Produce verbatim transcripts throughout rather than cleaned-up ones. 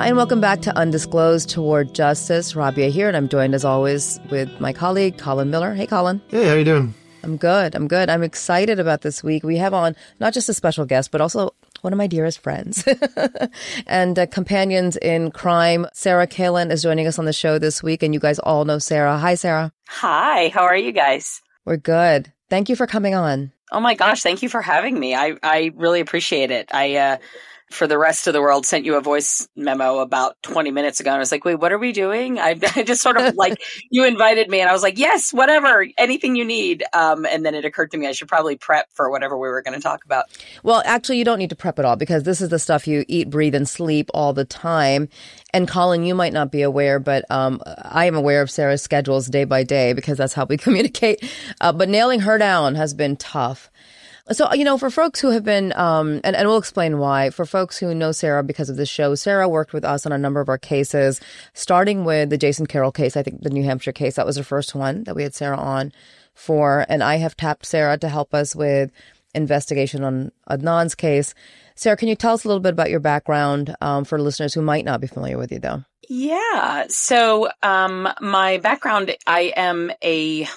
Hi, and welcome back to Undisclosed Toward Justice. Rabia here, and I'm joined as always with my colleague, Colin Miller. Hey, Colin. Hey, how you doing? I'm good. I'm good. I'm excited about this week. We have on not just a special guest, but also one of my dearest friends and uh, companions in crime. Sarah Kalin is joining us on the show this week, and you guys all know Sarah. Hi, Sarah. Hi. How are you guys? We're good. Thank you for coming on. Oh my gosh. Thank you for having me. I, I really appreciate it. I, uh, for the rest of the world, sent you a voice memo about twenty minutes ago. And I was like, wait, what are we doing? I, I just sort of like, you invited me and I was like, yes, whatever, anything you need. Um, and then it occurred to me I should probably prep for whatever we were going to talk about. Well, actually, you don't need to prep at all because this is the stuff you eat, breathe, and sleep all the time. And Colin, you might not be aware, but um, I am aware of Sarah's schedules day by day because that's how we communicate. Uh, but nailing her down has been tough. So, you know, for folks who have been, um, and, and we'll explain why, for folks who know Sarah because of this show, Sarah worked with us on a number of our cases, starting with the Jason Carroll case, I think the New Hampshire case. That was the first one that we had Sarah on for. And I have tapped Sarah to help us with investigation on Adnan's case. Sarah, can you tell us a little bit about your background um, for listeners who might not be familiar with you, though? Yeah. So um, my background, I am a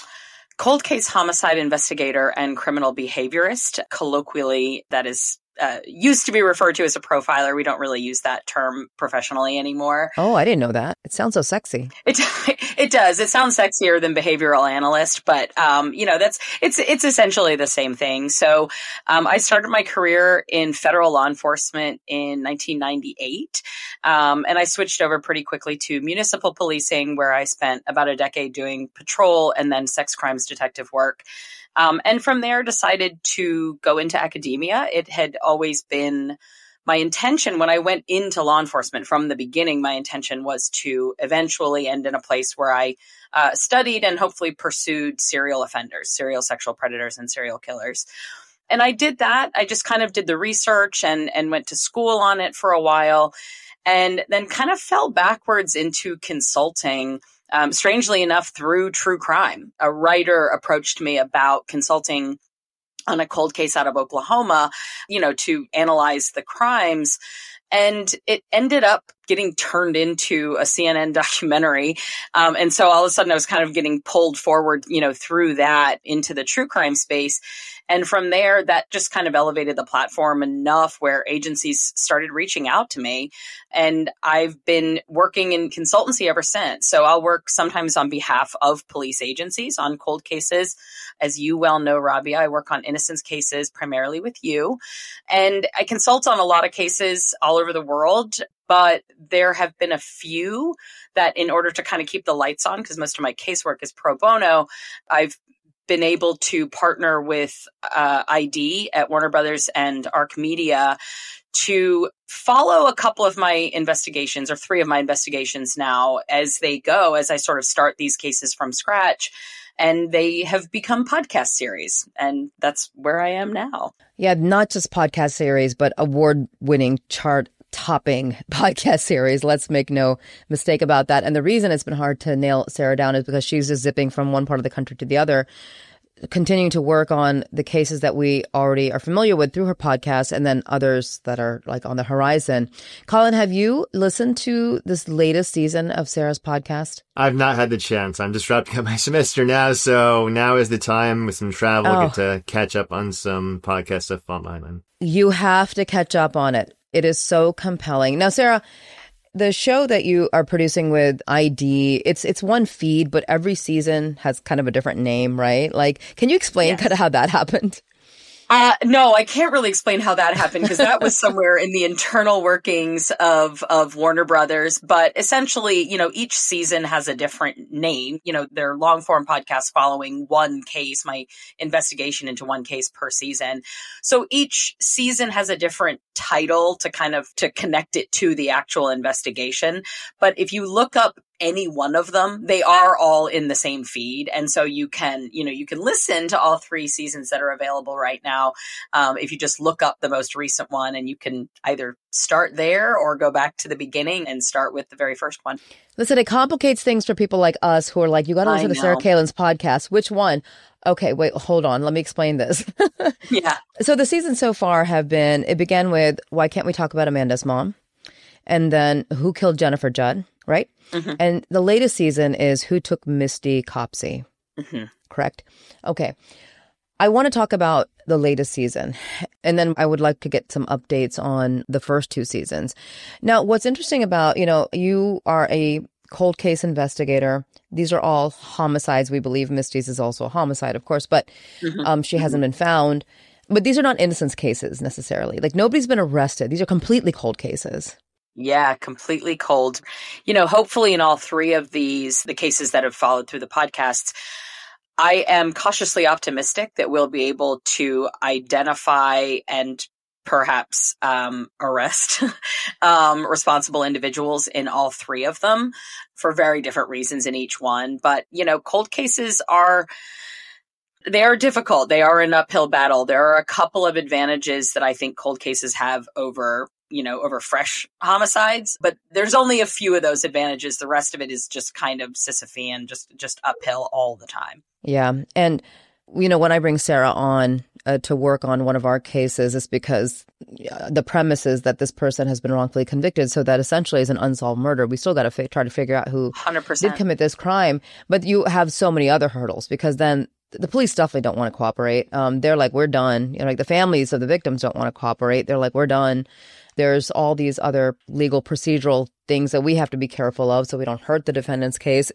cold case homicide investigator and criminal behaviorist. Colloquially, that is uh, used to be referred to as a profiler. We don't really use that term professionally anymore. Oh, I didn't know that. It sounds so sexy. It it does. It sounds sexier than behavioral analyst, but um, you know, that's it's it's essentially the same thing. So um, I started my career in federal law enforcement in nineteen ninety-eight, um, and I switched over pretty quickly to municipal policing, where I spent about a decade doing patrol and then sex crimes detective work. Um, and from there, decided to go into academia. It had always been my intention when I went into law enforcement from the beginning. My intention was to eventually end in a place where I uh, studied and hopefully pursued serial offenders, serial sexual predators and serial killers. And I did that. I just kind of did the research and, and went to school on it for a while, and then kind of fell backwards into consulting. Um, strangely enough, through true crime. A writer approached me about consulting on a cold case out of Oklahoma, you know, to analyze the crimes. And it ended up getting turned into a C N N documentary. Um, and so all of a sudden I was kind of getting pulled forward, you know, through that into the true crime space. And from there, that just kind of elevated the platform enough where agencies started reaching out to me. And I've been working in consultancy ever since. So I'll work sometimes on behalf of police agencies on cold cases. As you well know, Rabia, I work on innocence cases primarily with you. And I consult on a lot of cases all over the world. But there have been a few that in order to kind of keep the lights on, because most of my casework is pro bono, I've been able to partner with uh, I D at Warner Brothers and Arc Media to follow a couple of my investigations, or three of my investigations now, as they go, as I sort of start these cases from scratch. And they have become podcast series. And that's where I am now. Yeah, not just podcast series, but award-winning chart topping podcast series. Let's make no mistake about that. And the reason it's been hard to nail Sarah down is because she's just zipping from one part of the country to the other, continuing to work on the cases that we already are familiar with through her podcast, and then others that are like on the horizon. Colin, have you listened to this latest season of Sarah's podcast? I've not had the chance. I'm just wrapping up my semester now, so now is the time with some travel Oh. get to catch up on some podcast stuff on my end. You have to catch up on it. It is so compelling. Now, Sarah, the show that you are producing with I D, it's it's one feed, but every season has kind of a different name, right? Like, can you explain Yes. kind of how that happened? Uh, no, I can't really explain how that happened because that was somewhere in the internal workings of, of Warner Brothers. But essentially, you know, each season has a different name. You know, they're long form podcasts following one case, my investigation into one case per season. So each season has a different title to kind of, to connect it to the actual investigation. But if you look up any one of them, they are all in the same feed. And so you can, you know, you can listen to all three seasons that are available right now. Um, if you just look up the most recent one, and you can either start there or go back to the beginning and start with the very first one. Listen, it complicates things for people like us who are like, you got to I listen to know. Sarah Kalin's podcast. Which one? Okay, wait, hold on. Let me explain this. Yeah. So the seasons so far have been, it began with, why can't we talk about Amanda's mom? And then Who Killed Jennifer Judd, right? Mm-hmm. And the latest season is Who Took Misty Copsey, mm-hmm. correct? Okay. I want to talk about the latest season, and then I would like to get some updates on the first two seasons. Now, what's interesting about, you know, you are a cold case investigator. These are all homicides. We believe Misty's is also a homicide, of course, but mm-hmm. um, she hasn't been found. But these are not innocence cases necessarily. Like, nobody's been arrested. These are completely cold cases. Yeah, completely cold. You know, hopefully in all three of these, the cases that have followed through the podcasts, I am cautiously optimistic that we'll be able to identify and perhaps um, arrest um, responsible individuals in all three of them for very different reasons in each one. But, you know, cold cases are, they are difficult. They are an uphill battle. There are a couple of advantages that I think cold cases have over, you know, over fresh homicides, but there's only a few of those advantages. The rest of it is just kind of Sisyphean, just, just uphill all the time. Yeah. And, you know, when I bring Sarah on uh, to work on one of our cases, it's because uh, the premise is that this person has been wrongfully convicted. So that essentially is an unsolved murder. We still got to fi- try to figure out who one hundred percent did commit this crime. But you have so many other hurdles because then the police definitely don't want to cooperate. Um, they're like, we're done. You know, like the families of the victims don't want to cooperate. They're like, we're done. There's all these other legal procedural things that we have to be careful of so we don't hurt the defendant's case.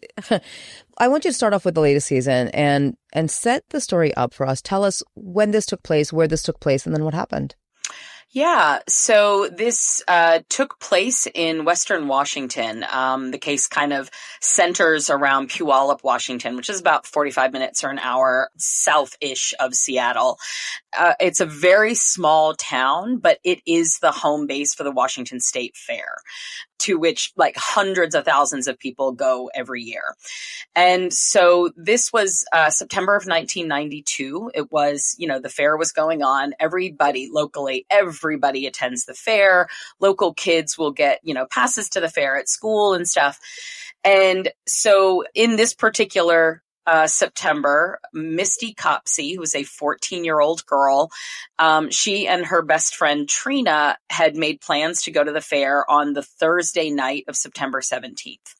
I want you to start off with the latest season and and set the story up for us. Tell us when this took place, where this took place, and then what happened. Yeah, so this uh, took place in Western Washington. Um, the case kind of centers around Puyallup, Washington, which is about forty-five minutes or an hour south-ish of Seattle. Uh, it's a very small town, but it is the home base for the Washington State Fair, to which like hundreds of thousands of people go every year. And so this was uh, September of nineteen ninety-two. It was, you know, the fair was going on. Everybody locally, everybody attends the fair. Local kids will get, you know, passes to the fair at school and stuff. And so in this particular Uh, September, Misty Copsey, who was a fourteen-year-old girl, um, she and her best friend Trina had made plans to go to the fair on the Thursday night of September seventeenth.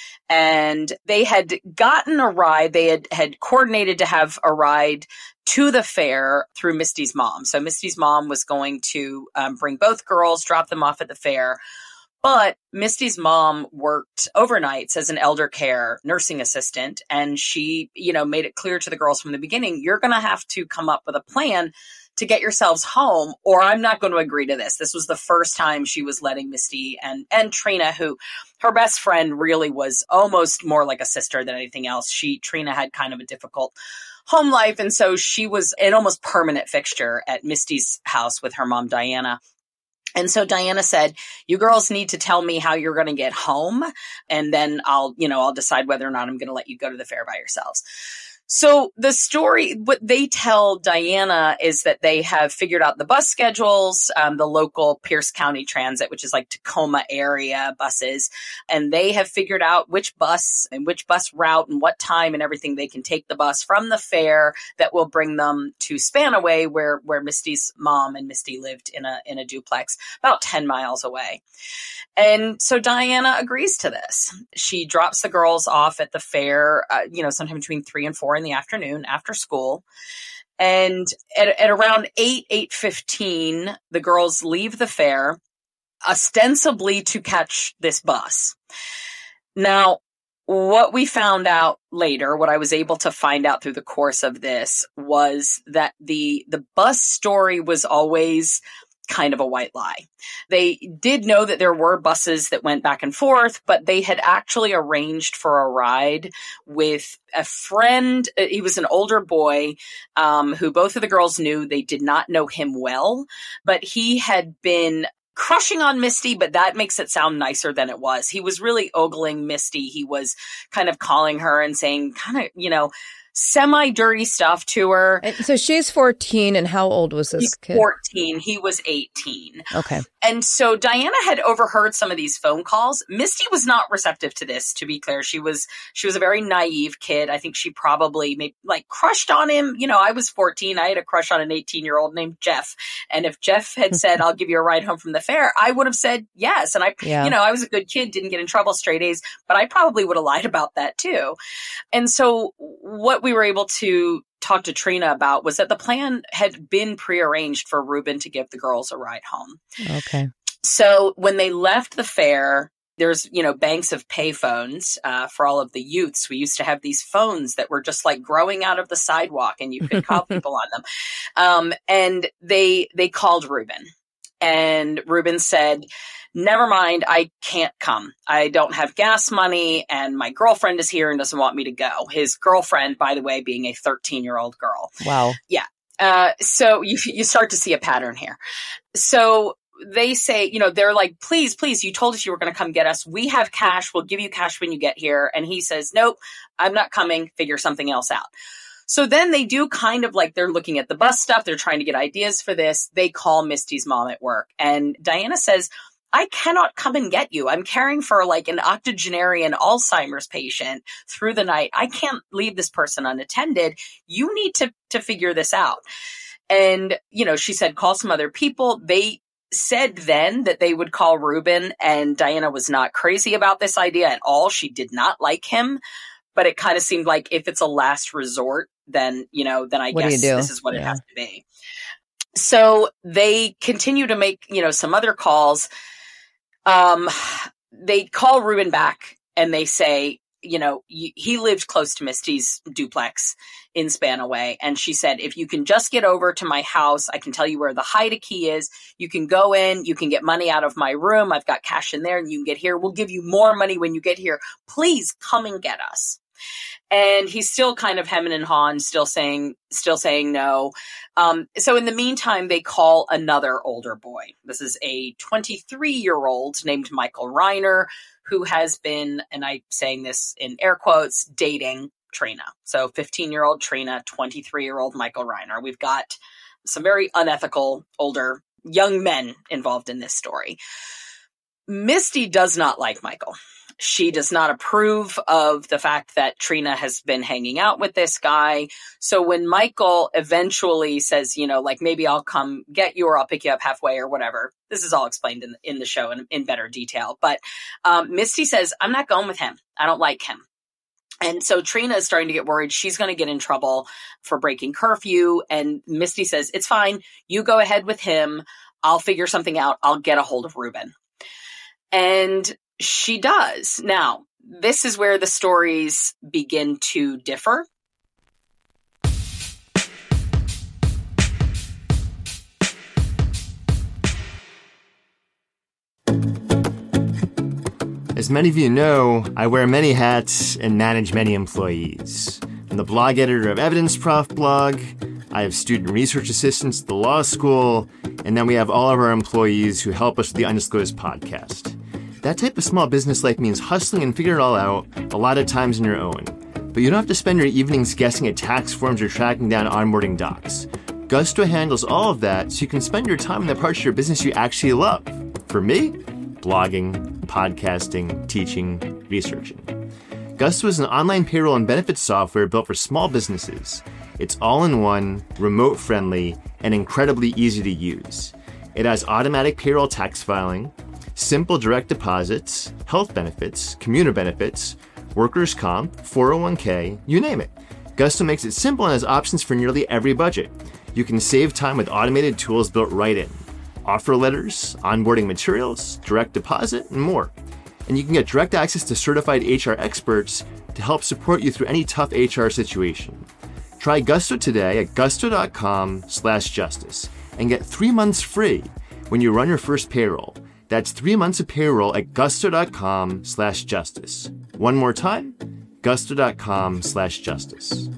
And they had gotten a ride. They had, had coordinated to have a ride to the fair through Misty's mom. So Misty's mom was going to um, bring both girls, drop them off at the fair. But Misty's mom worked overnights as an elder care nursing assistant, and she, you know, made it clear to the girls from the beginning, you're going to have to come up with a plan to get yourselves home, or I'm not going to agree to this. This was the first time she was letting Misty and, and Trina, who her best friend really was almost more like a sister than anything else. She, Trina had kind of a difficult home life, and so she was an almost permanent fixture at Misty's house with her mom, Diana. And so Diana said, you girls need to tell me how you're going to get home. And then I'll, you know, I'll decide whether or not I'm going to let you go to the fair by yourselves. So the story, what they tell Diana is that they have figured out the bus schedules, um, the local Pierce County Transit, which is like Tacoma area buses. And they have figured out which bus and which bus route and what time and everything they can take the bus from the fair that will bring them to Spanaway, where, where Misty's mom and Misty lived in a, in a duplex about ten miles away. And so Diana agrees to this. She drops the girls off at the fair, uh, you know, sometime between three and four in the afternoon after school. And at, at around eight, eight fifteen, the girls leave the fair, ostensibly to catch this bus. Now, what we found out later, what I was able to find out through the course of this, was that the, the bus story was always kind of a white lie. They did know that there were buses that went back and forth, but they had actually arranged for a ride with a friend. He was an older boy um, who both of the girls knew. They did not know him well, but he had been crushing on Misty, but that makes it sound nicer than it was. He was really ogling Misty. He was kind of calling her and saying, kind of, you know, semi-dirty stuff to her. And so she's fourteen, and how old was this He's kid? fourteen. He was eighteen. Okay. And so Diana had overheard some of these phone calls. Misty was not receptive to this, to be clear. She was she was a very naive kid. I think she probably maybe, like crushed on him. You know, I was fourteen. I had a crush on an eighteen-year-old named Jeff. And if Jeff had said, I'll give you a ride home from the fair, I would have said yes. And I, Yeah. you know, I was a good kid, didn't get in trouble, straight A's, but I probably would have lied about that too. And so what we were able to talk to Trina about was that the plan had been prearranged for Ruben to give the girls a ride home. Okay. So when they left the fair, there's, you know, banks of payphones uh, for all of the youths. We used to have these phones that were just like growing out of the sidewalk, and you could call people on them. Um, and they they called Ruben, and Ruben said, never mind, I can't come. I don't have gas money, and my girlfriend is here and doesn't want me to go. His girlfriend, by the way, being a thirteen-year-old girl. Wow. Yeah. Uh, so you you start to see a pattern here. So they say, you know, they're like, please, please, you told us you were going to come get us. We have cash. We'll give you cash when you get here. And he says, nope, I'm not coming. Figure something else out. So then they do kind of like, they're looking at the bus stuff. They're trying to get ideas for this. They call Misty's mom at work, and Diana says, I cannot come and get you. I'm caring for like an octogenarian Alzheimer's patient through the night. I can't leave this person unattended. You need to, to figure this out. And, you know, she said, call some other people. They said then that they would call Ruben, and Diana was not crazy about this idea at all. She did not like him, but it kind of seemed like if it's a last resort, then, you know, then I What do guess you do? this is what Yeah. it has to be. So they continue to make, you know, some other calls. Um, they call Ruben back, and they say, you know, y- he lived close to Misty's duplex in Spanaway. And she said, if you can just get over to my house, I can tell you where the Haida key is. You can go in, you can get money out of my room. I've got cash in there, and you can get here. We'll give you more money when you get here. Please come and get us. And he's still kind of hemming and hawing, still saying, still saying no. Um, so in the meantime, they call another older boy. This is a twenty-three-year-old named Michael Reiner, who has been, and I'm saying this in air quotes, dating Trina. So fifteen-year-old Trina, twenty-three-year-old Michael Reiner. We've got some very unethical older young men involved in this story. Misty does not like Michael. She does not approve of the fact that Trina has been hanging out with this guy. So when Michael eventually says, you know, like, maybe I'll come get you, or I'll pick you up halfway, or whatever. This is all explained in, in the show in, in better detail. But um, Misty says, I'm not going with him. I don't like him. And so Trina is starting to get worried. She's going to get in trouble for breaking curfew. And Misty says, it's fine. You go ahead with him. I'll figure something out. I'll get a hold of Ruben. And she does. Now, this is where the stories begin to differ. As many of you know, I wear many hats and manage many employees. I'm the blog editor of Evidence Prof blog. I have student research assistants at the law school, and then we have all of our employees who help us with the Undisclosed podcast. That type of small business life means hustling and figuring it all out, a lot of times on your own. But you don't have to spend your evenings guessing at tax forms or tracking down onboarding docs. Gusto handles all of that, so you can spend your time in the parts of your business you actually love. For me, blogging, podcasting, teaching, researching. Gusto is an online payroll and benefits software built for small businesses. It's all-in-one, remote-friendly, and incredibly easy to use. It has automatic payroll tax filing, simple direct deposits, health benefits, commuter benefits, workers' comp, four oh one k, you name it. Gusto makes it simple and has options for nearly every budget. You can save time with automated tools built right in. Offer letters, onboarding materials, direct deposit, and more. And you can get direct access to certified H R experts to help support you through any tough H R situation. Try Gusto today at gusto.com slash justice and get three months free when you run your first payroll. That's three months of payroll at gusto.com slash justice. One more time, gusto.com slash justice.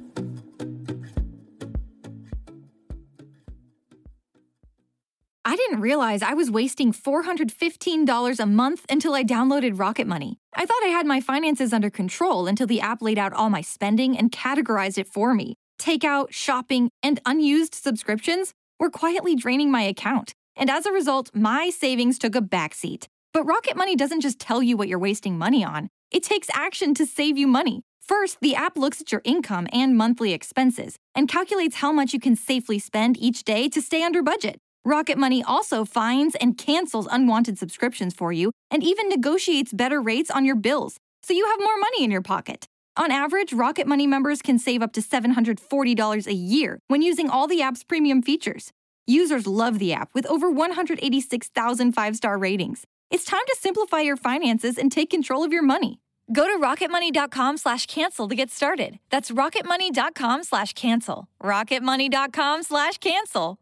I didn't realize I was wasting four hundred fifteen dollars a month until I downloaded Rocket Money. I thought I had my finances under control until the app laid out all my spending and categorized it for me. Takeout, shopping, and unused subscriptions were quietly draining my account. And as a result, my savings took a backseat. But Rocket Money doesn't just tell you what you're wasting money on. It takes action to save you money. First, the app looks at your income and monthly expenses and calculates how much you can safely spend each day to stay under budget. Rocket Money also finds and cancels unwanted subscriptions for you and even negotiates better rates on your bills, so you have more money in your pocket. On average, Rocket Money members can save up to seven hundred forty dollars a year when using all the app's premium features. Users love the app with over one hundred eighty-six thousand five-star ratings. It's time to simplify your finances and take control of your money. Go to rocketmoney.com slash cancel to get started. That's rocketmoney.com slash cancel. rocketmoney.com slash cancel.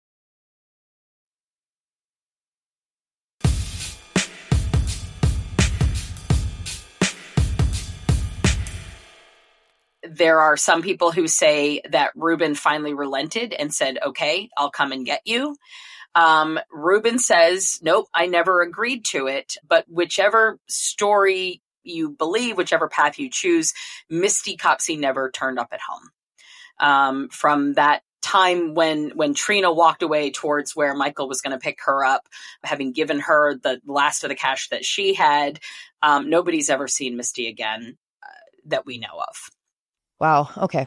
There are some people who say that Ruben finally relented and said, okay, I'll come and get you. Um, Ruben says, nope, I never agreed to it. But whichever story you believe, whichever path you choose, Misty Copsey never turned up at home. Um, from that time when, when Trina walked away towards where Michael was going to pick her up, having given her the last of the cash that she had, um, nobody's ever seen Misty again uh, that we know of. Wow. Okay.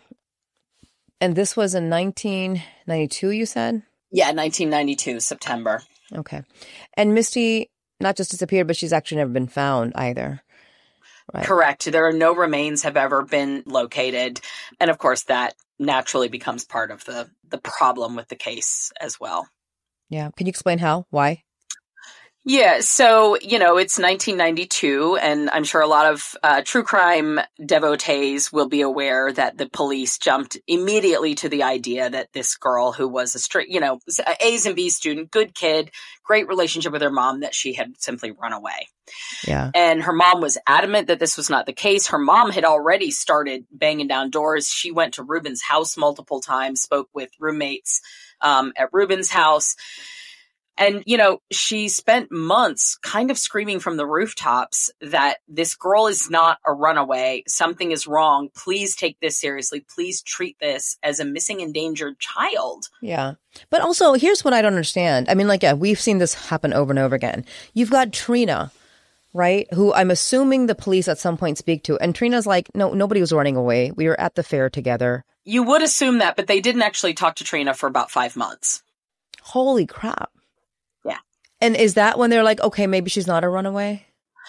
And this was in nineteen ninety-two, you said? Yeah, nineteen ninety-two, September. Okay. And Misty not just disappeared, but she's actually never been found either. Right. Correct. There are no remains have ever been located. And of course, that naturally becomes part of the, the problem with the case as well. Yeah. Can you explain how? Why? Yeah, so, you know, it's nineteen ninety-two, and I'm sure a lot of uh, true crime devotees will be aware that the police jumped immediately to the idea that this girl who was a straight, you know, A's and B's student, good kid, great relationship with her mom, that she had simply run away. Yeah. And her mom was adamant that this was not the case. Her mom had already started banging down doors. She went to Ruben's house multiple times, spoke with roommates um, at Ruben's house. And, you know, she spent months kind of screaming from the rooftops that this girl is not a runaway. Something is wrong. Please take this seriously. Please treat this as a missing, endangered child. Yeah. But also, here's what I don't understand. I mean, like, yeah, we've seen this happen over and over again. You've got Trina, right, who I'm assuming the police at some point speak to. And Trina's like, no, nobody was running away. We were at the fair together. You would assume that, but they didn't actually talk to Trina for about five months. Holy crap. Yeah. And is that when they're like, okay, maybe she's not a runaway?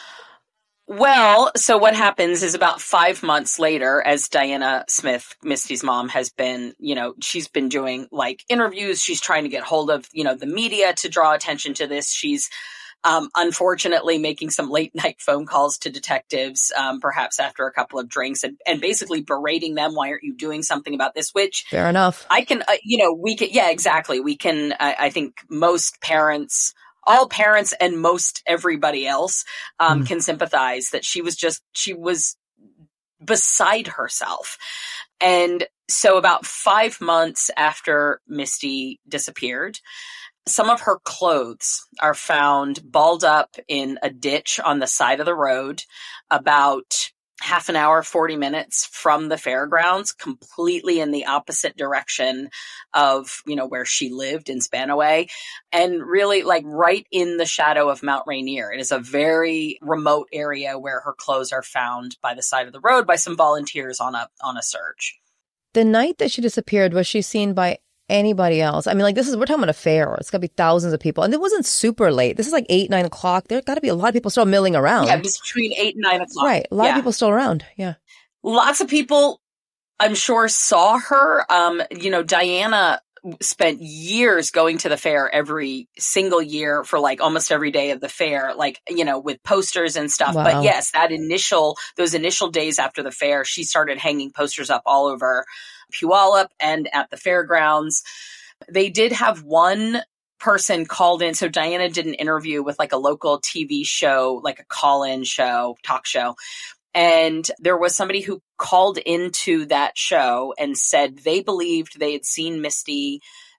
Well, so what happens is about five months later, as Diana Smith, Misty's mom, has been, you know, she's been doing like interviews. She's trying to get hold of, you know, the media to draw attention to this. She's um, unfortunately making some late night phone calls to detectives, um, perhaps after a couple of drinks, and, and basically berating them. Why aren't you doing something about this? Which fair enough. I can, uh, you know, we can. Yeah, exactly. We can. Uh, I think most parents. All parents and most everybody else um, mm. can sympathize that she was just, she was beside herself. And so about five months after Misty disappeared, some of her clothes are found balled up in a ditch on the side of the road about half an hour, forty minutes from the fairgrounds, completely in the opposite direction of, you know, where she lived in Spanaway, and really like right in the shadow of Mount Rainier. It is a very remote area where her clothes are found by the side of the road by some volunteers on a, on a search. The night that she disappeared, was she seen by anybody else? I mean, like, this is, we're talking about a fair. It's got to be thousands of people. And it wasn't super late. This is like eight, nine o'clock. There got to be a lot of people still milling around. Yeah, it was between eight and nine o'clock. Right. A lot yeah. of people still around. Yeah. Lots of people, I'm sure, saw her. Um, you know, Diana spent years going to the fair every single year for like almost every day of the fair, like, you know, with posters and stuff. Wow. But yes, that initial, those initial days after the fair, she started hanging posters up all over Puyallup and at the fairgrounds. They did have one person called in. So Diana did an interview with like a local T V show, like a call-in show, talk show. And there was somebody who called into that show and said they believed they had seen Misty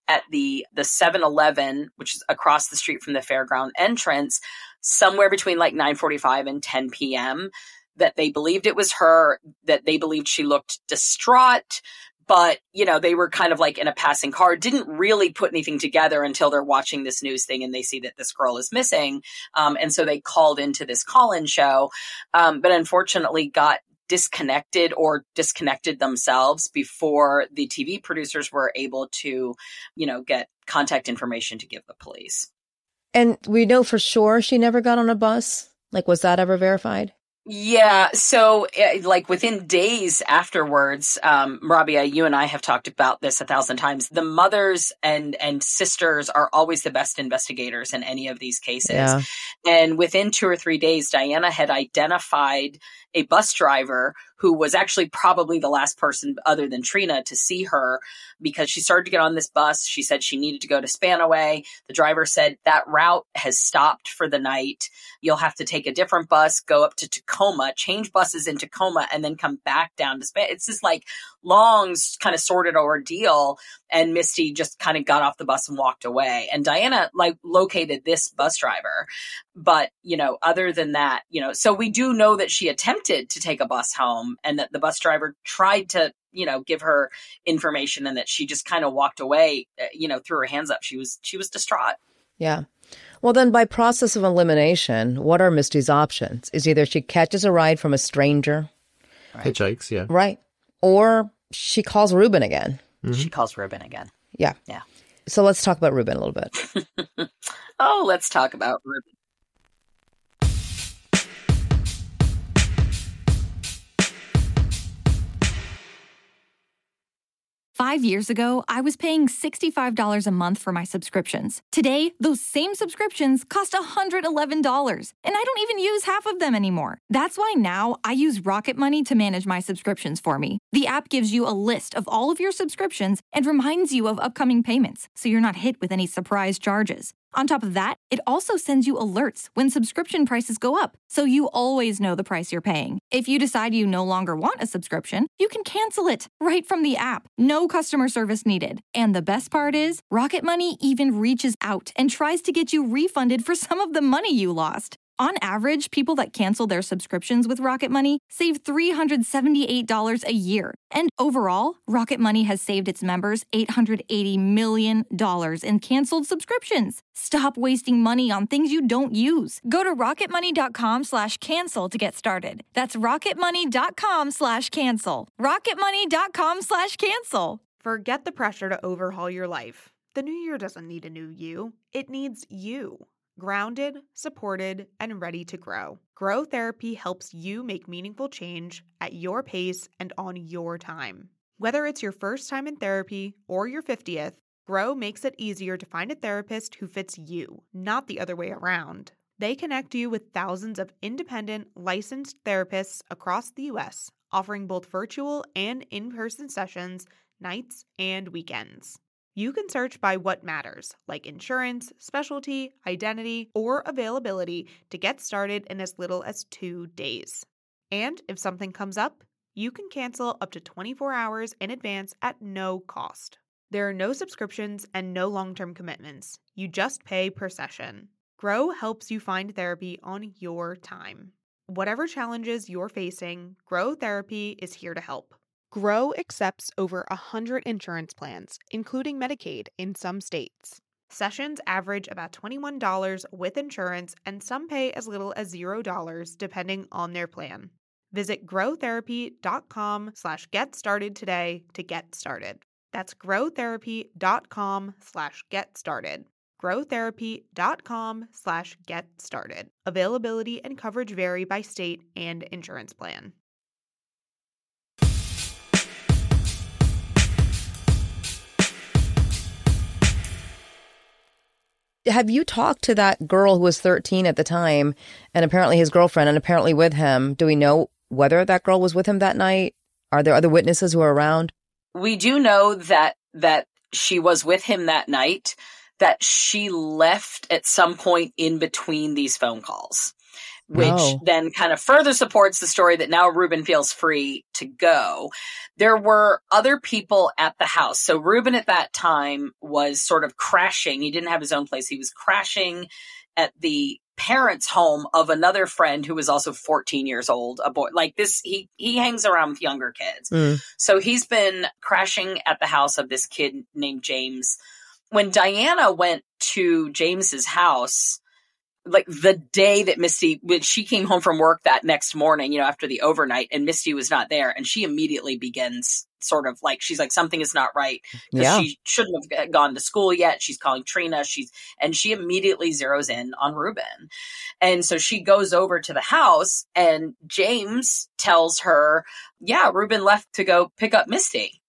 at the the seven eleven, which is across the street from the fairground entrance, somewhere between like nine forty-five and ten p.m., that they believed it was her, that they believed she looked distraught. But, you know, they were kind of like in a passing car, didn't really put anything together until they're watching this news thing and they see that this girl is missing. Um, and so they called into this call-in show, um, but unfortunately got disconnected or disconnected themselves before the T V producers were able to, you know, get contact information to give the police. And we know for sure she never got on a bus? Like, was that ever verified? Yeah. So uh, like within days afterwards, um, Rabia, you and I have talked about this a thousand times. The mothers and, and sisters are always the best investigators in any of these cases. Yeah. And within two or three days, Diana had identified a bus driver who was actually probably the last person other than Trina to see her, because she started to get on this bus. She said she needed to go to Spanaway. The driver said that route has stopped for the night. You'll have to take a different bus, go up to Tacoma, change buses in Tacoma, and then come back down to Span. It's this like long kind of sorted ordeal. And Misty just kind of got off the bus and walked away. And Diana like located this bus driver. But, you know, other than that, you know, so we do know that she attempted to take a bus home and that the bus driver tried to, you know, give her information and that she just kind of walked away, you know, threw her hands up. She was, she was distraught. Yeah. Well, then by process of elimination, what are Misty's options? Is either she catches a ride from a stranger. Right. Hitchhikes, yeah. Right. Or she calls Ruben again. Mm-hmm. She calls Ruben again. Yeah. Yeah. So let's talk about Ruben a little bit. Oh, let's talk about Ruben. Five years ago, I was paying sixty-five dollars a month for my subscriptions. Today, those same subscriptions cost one hundred eleven dollars, and I don't even use half of them anymore. That's why now I use Rocket Money to manage my subscriptions for me. The app gives you a list of all of your subscriptions and reminds you of upcoming payments, so you're not hit with any surprise charges. On top of that, it also sends you alerts when subscription prices go up, so you always know the price you're paying. If you decide you no longer want a subscription, you can cancel it right from the app. No customer service needed. And the best part is, Rocket Money even reaches out and tries to get you refunded for some of the money you lost. On average, people that cancel their subscriptions with Rocket Money save three hundred seventy-eight dollars a year. And overall, Rocket Money has saved its members eight hundred eighty million dollars in canceled subscriptions. Stop wasting money on things you don't use. Go to rocketmoney.com slash cancel to get started. That's rocketmoney.com slash cancel. rocketmoney.com slash cancel. Forget the pressure to overhaul your life. The new year doesn't need a new you. It needs you. Grounded, supported, and ready to grow. Grow Therapy helps you make meaningful change at your pace and on your time. Whether it's your first time in therapy or your fiftieth, Grow makes it easier to find a therapist who fits you, not the other way around. They connect you with thousands of independent, licensed therapists across the U S, offering both virtual and in-person sessions, nights and weekends. You can search by what matters, like insurance, specialty, identity, or availability to get started in as little as two days. And if something comes up, you can cancel up to twenty-four hours in advance at no cost. There are no subscriptions and no long-term commitments. You just pay per session. Grow helps you find therapy on your time. Whatever challenges you're facing, Grow Therapy is here to help. Grow accepts over one hundred insurance plans, including Medicaid in some states. Sessions average about twenty-one dollars with insurance, and some pay as little as zero dollars depending on their plan. Visit growtherapy.com slash get started today to get started. That's growtherapy.com slash get started. growtherapy.com slash get started. Availability and coverage vary by state and insurance plan. Have you talked to that girl who was thirteen at the time and apparently his girlfriend and apparently with him? Do we know whether that girl was with him that night? Are there other witnesses who are around? We do know that that she was with him that night, that she left at some point in between these phone calls. which Oh. then kind of further supports the story that now Ruben feels free to go. There were other people at the house. So Ruben at that time was sort of crashing. He didn't have his own place. He was crashing at the parents' home of another friend who was also fourteen years old, a boy. Like this, he, he hangs around with younger kids. Mm. So he's been crashing at the house of this kid named James. When Diana went to James's house, like the day that Misty, when she came home from work that next morning, you know, after the overnight, and Misty was not there, and she immediately begins sort of like, she's like, something is not right. Yeah. She shouldn't have gone to school yet. She's calling Trina. She's, and she immediately zeroes in on Ruben. And so she goes over to the house, and James tells her, yeah, Ruben left to go pick up Misty.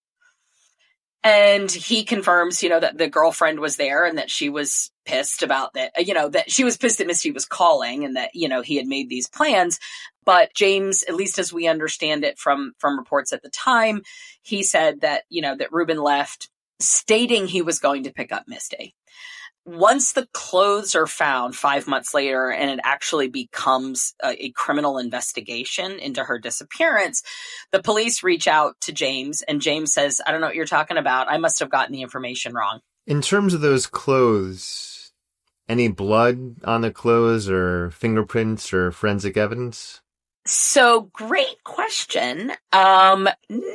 And he confirms, you know, that the girlfriend was there and that she was pissed about that, you know, that she was pissed that Misty was calling and that, you know, he had made these plans. But James, at least as we understand it from, from reports at the time, he said that, you know, that Ruben left stating he was going to pick up Misty. Once the clothes are found five months later and it actually becomes a, a criminal investigation into her disappearance, the police reach out to James, and James says, I don't know what you're talking about. I must have gotten the information wrong. In terms of those clothes, any blood on the clothes or fingerprints or forensic evidence? So great question. Um,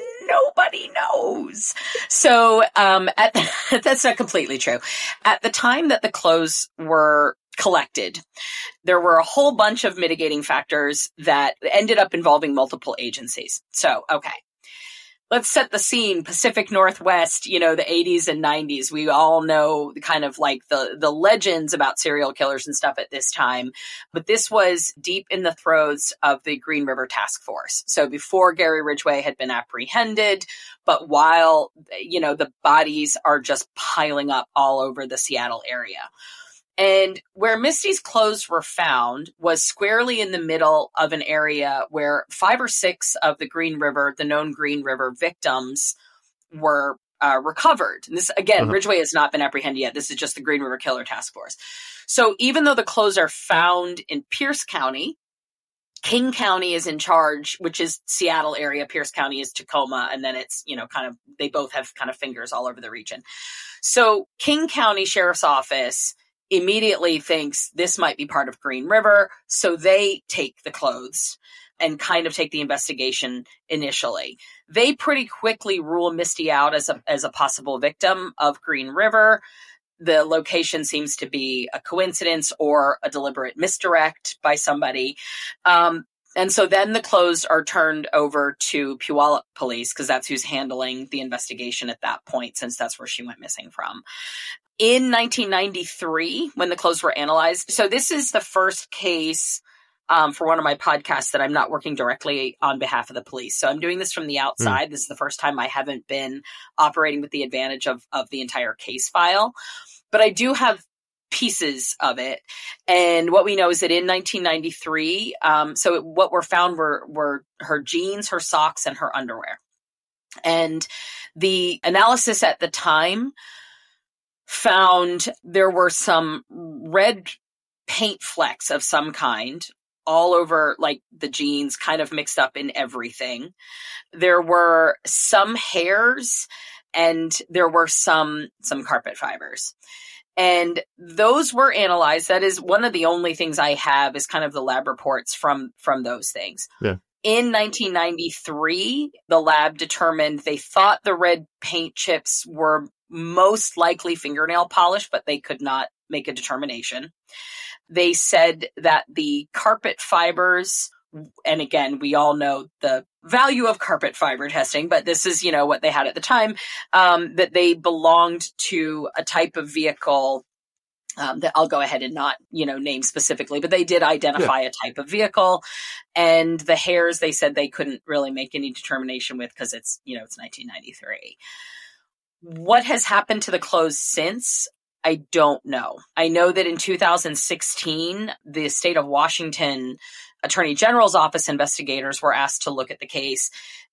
nobody knows. So, um, at, that's not completely true. At the time that the clothes were collected, there were a whole bunch of mitigating factors that ended up involving multiple agencies. So, okay. Let's set the scene. Pacific Northwest, you know, the eighties and nineties. We all know kind of like the, the legends about serial killers and stuff at this time. But this was deep in the throes of the Green River Task Force. So before Gary Ridgway had been apprehended, but while, you know, the bodies are just piling up all over the Seattle area. And where Misty's clothes were found was squarely in the middle of an area where five or six of the Green River, the known Green River victims, were uh, recovered. And this, again, uh-huh. Ridgway has not been apprehended yet. This is just the Green River Killer Task Force. So even though the clothes are found in Pierce County, King County is in charge, which is Seattle area. Pierce County is Tacoma. And then it's, you know, kind of, they both have kind of fingers all over the region. So King County Sheriff's Office immediately thinks this might be part of Green River. So they take the clothes and kind of take the investigation initially. They pretty quickly rule Misty out as a, as a possible victim of Green River. The location seems to be a coincidence or a deliberate misdirect by somebody. Um, and so then the clothes are turned over to Puyallup Police because that's who's handling the investigation at that point, since that's where she went missing from. In nineteen ninety-three, when the clothes were analyzed, so this is the first case um, for one of my podcasts that I'm not working directly on behalf of the police. So I'm doing this from the outside. Mm. This is the first time I haven't been operating with the advantage of, of the entire case file. But I do have pieces of it. And what we know is that in nineteen ninety-three, um, so it, what were found were, were her jeans, her socks, and her underwear. And the analysis at the time found there were some red paint flecks of some kind all over, like, the jeans, kind of mixed up in everything. There were some hairs and there were some some carpet fibers. And those were analyzed. That is one of the only things I have is kind of the lab reports from from those things. Yeah. In nineteen ninety-three, the lab determined they thought the red paint chips were most likely fingernail polish, but they could not make a determination. They said that the carpet fibers, and again, we all know the value of carpet fiber testing, but this is, you know, what they had at the time, um, that they belonged to a type of vehicle um, that I'll go ahead and not, you know, name specifically, but they did identify yeah. a type of vehicle. And the hairs, they said they couldn't really make any determination with because it's, you know, it's nineteen ninety-three. What has happened to the clothes since? I don't know. I know that in two thousand sixteen, the state of Washington Attorney General's office investigators were asked to look at the case.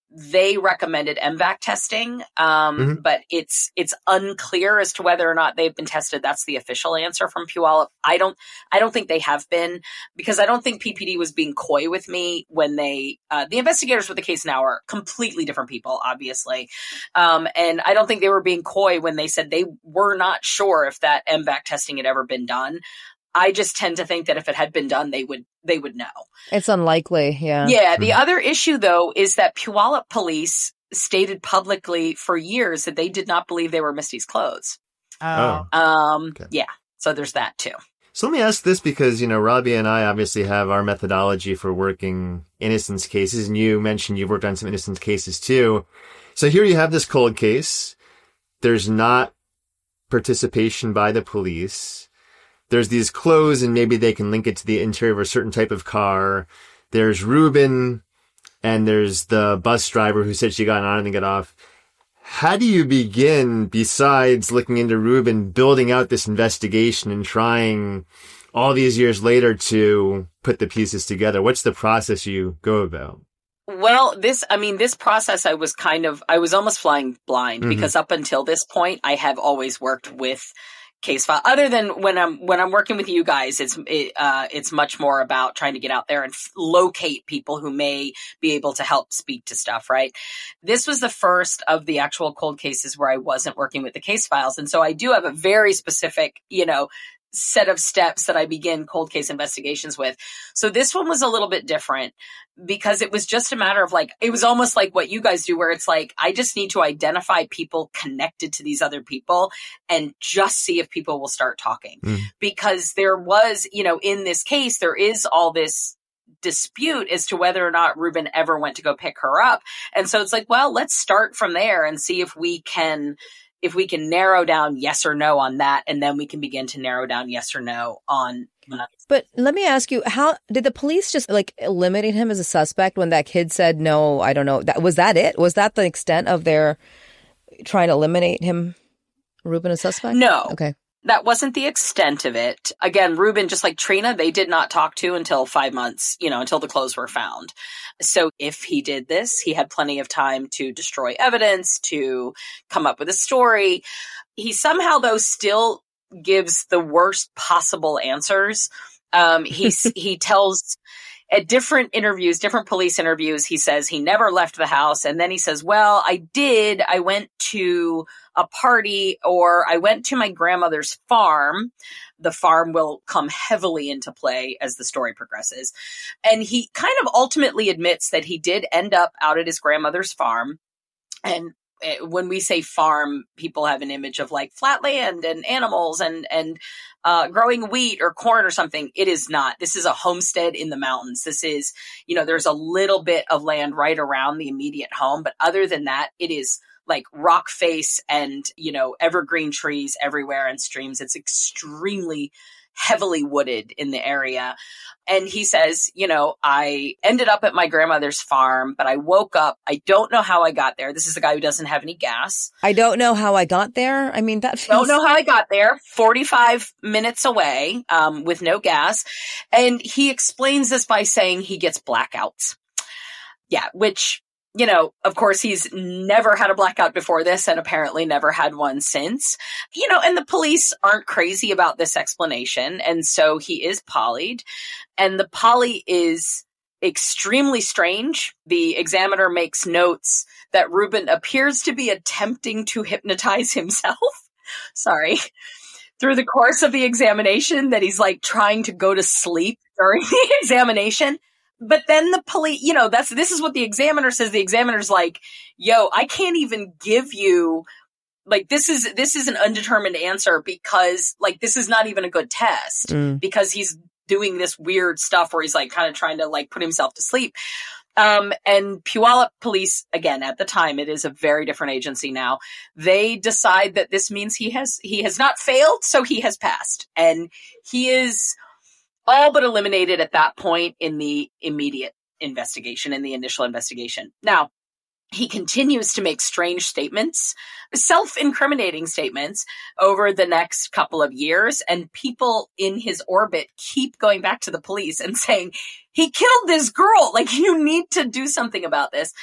they recommended M V A C testing, um, Mm-hmm. but it's it's unclear as to whether or not they've been tested. That's the official answer from Puyallup. I don't I don't think they have been, because I don't think P P D was being coy with me when they uh, the investigators for the case now are completely different people, obviously, um, and I don't think they were being coy when they said they were not sure if that M V A C testing had ever been done. I just tend to think that if it had been done, they would they would know. It's unlikely, yeah. Yeah. The other issue, though, is that Puyallup police stated publicly for years that they did not believe they were Misty's clothes. Oh. Um, Okay. Yeah. So there's that, too. So let me ask this, because, you know, Robbie and I obviously have our methodology for working innocence cases, and you mentioned you've worked on some innocence cases too. So here you have this cold case. There's not participation by the police. There's these clothes, and maybe they can link it to the interior of a certain type of car. There's Ruben, and there's the bus driver who said she got on and then got off. How do you begin, besides looking into Ruben, building out this investigation and trying all these years later to put the pieces together? What's the process you go about? Well, this, I mean, this process, I was kind of, I was almost flying blind, Mm-hmm. because up until this point, I have always worked with case file. Other than when I'm when I'm working with you guys, it's it, uh, it's much more about trying to get out there and f- locate people who may be able to help speak to stuff. Right. This was the first of the actual cold cases where I wasn't working with the case files, and so I do have a very specific, you know, set of steps that I begin cold case investigations with. So this one was a little bit different, because it was just a matter of like, it was almost like what you guys do, where it's like, I just need to identify people connected to these other people and just see if people will start talking. Mm. Because there was, you know, in this case, there is all this dispute as to whether or not Ruben ever went to go pick her up. And so it's like, well, let's start from there and see if we can if we can narrow down yes or no on that, and then we can begin to narrow down yes or no on. But let me ask you, how did the police just like eliminate him as a suspect when that kid said, no, I don't know? That was that it? Was that the extent of their trying to eliminate him, Ruben, a suspect? No. Okay. That wasn't the extent of it. Again, Ruben, just like Trina, they did not talk to until five months, you know, until the clothes were found. So if he did this, he had plenty of time to destroy evidence, to come up with a story. He somehow, though, still gives the worst possible answers. Um, he's, he tells at different interviews, different police interviews, he says he never left the house. And then he says, well, I did. I went to a party, or I went to my grandmother's farm. The farm will come heavily into play as the story progresses. And he kind of ultimately admits that he did end up out at his grandmother's farm. And when we say farm, people have an image of like flat land and animals and, and, uh, growing wheat or corn or something. It is not. This is a homestead in the mountains. This is, you know, there's a little bit of land right around the immediate home. But other than that, it is like rock face and, you know, evergreen trees everywhere and streams. It's extremely heavily wooded in the area. And he says, you know, I ended up at my grandmother's farm, but I woke up. I don't know how I got there. This is a guy who doesn't have any gas. I don't know how I got there. I mean, that feels... Don't know how I got there. forty-five minutes away, um, with no gas. And he explains this by saying he gets blackouts. Yeah, which, you know, of course, he's never had a blackout before this and apparently never had one since. You know, and the police aren't crazy about this explanation. And so he is polyed. And the poly is extremely strange. The examiner makes notes that Ruben appears to be attempting to hypnotize himself. Sorry. Through the course of the examination, that he's like trying to go to sleep during the examination. But then the police, you know, that's, this is what the examiner says. The examiner's like, yo, I can't even give you, like, this is, this is an undetermined answer because, like, this is not even a good test Mm. because he's doing this weird stuff where he's like kind of trying to like put himself to sleep. Um, and Puyallup police, again, at the time, it is a very different agency now. They decide that this means he has, he has not failed. So he has passed, and he is all but eliminated at that point in the immediate investigation, in the initial investigation. Now, he continues to make strange statements, self-incriminating statements over the next couple of years. And people in his orbit keep going back to the police and saying, he killed this girl. Like, you need to do something about this.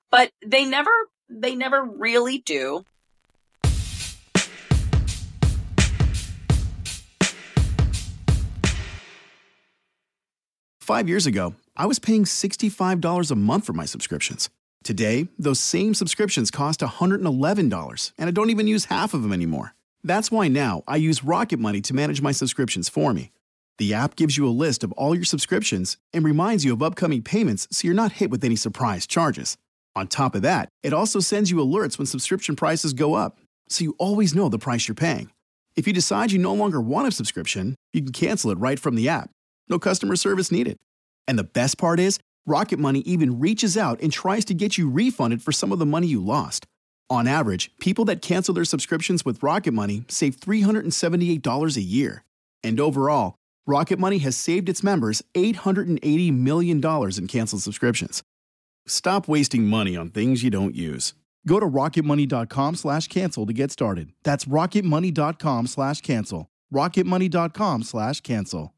but they never, they never really do. Five years ago, I was paying sixty-five dollars a month for my subscriptions. Today, those same subscriptions cost one hundred eleven dollars, and I don't even use half of them anymore. That's why now I use Rocket Money to manage my subscriptions for me. The app gives you a list of all your subscriptions and reminds you of upcoming payments so you're not hit with any surprise charges. On top of that, it also sends you alerts when subscription prices go up, so you always know the price you're paying. If you decide you no longer want a subscription, you can cancel it right from the app. No customer service needed. And the best part is, Rocket Money even reaches out and tries to get you refunded for some of the money you lost. On average, people that cancel their subscriptions with Rocket Money save three hundred seventy-eight dollars a year. And overall, Rocket Money has saved its members eight hundred eighty million dollars in canceled subscriptions. Stop wasting money on things you don't use. Go to rocketmoney.com slash cancel to get started. That's rocketmoney.com slash cancel. rocketmoney.com slash cancel.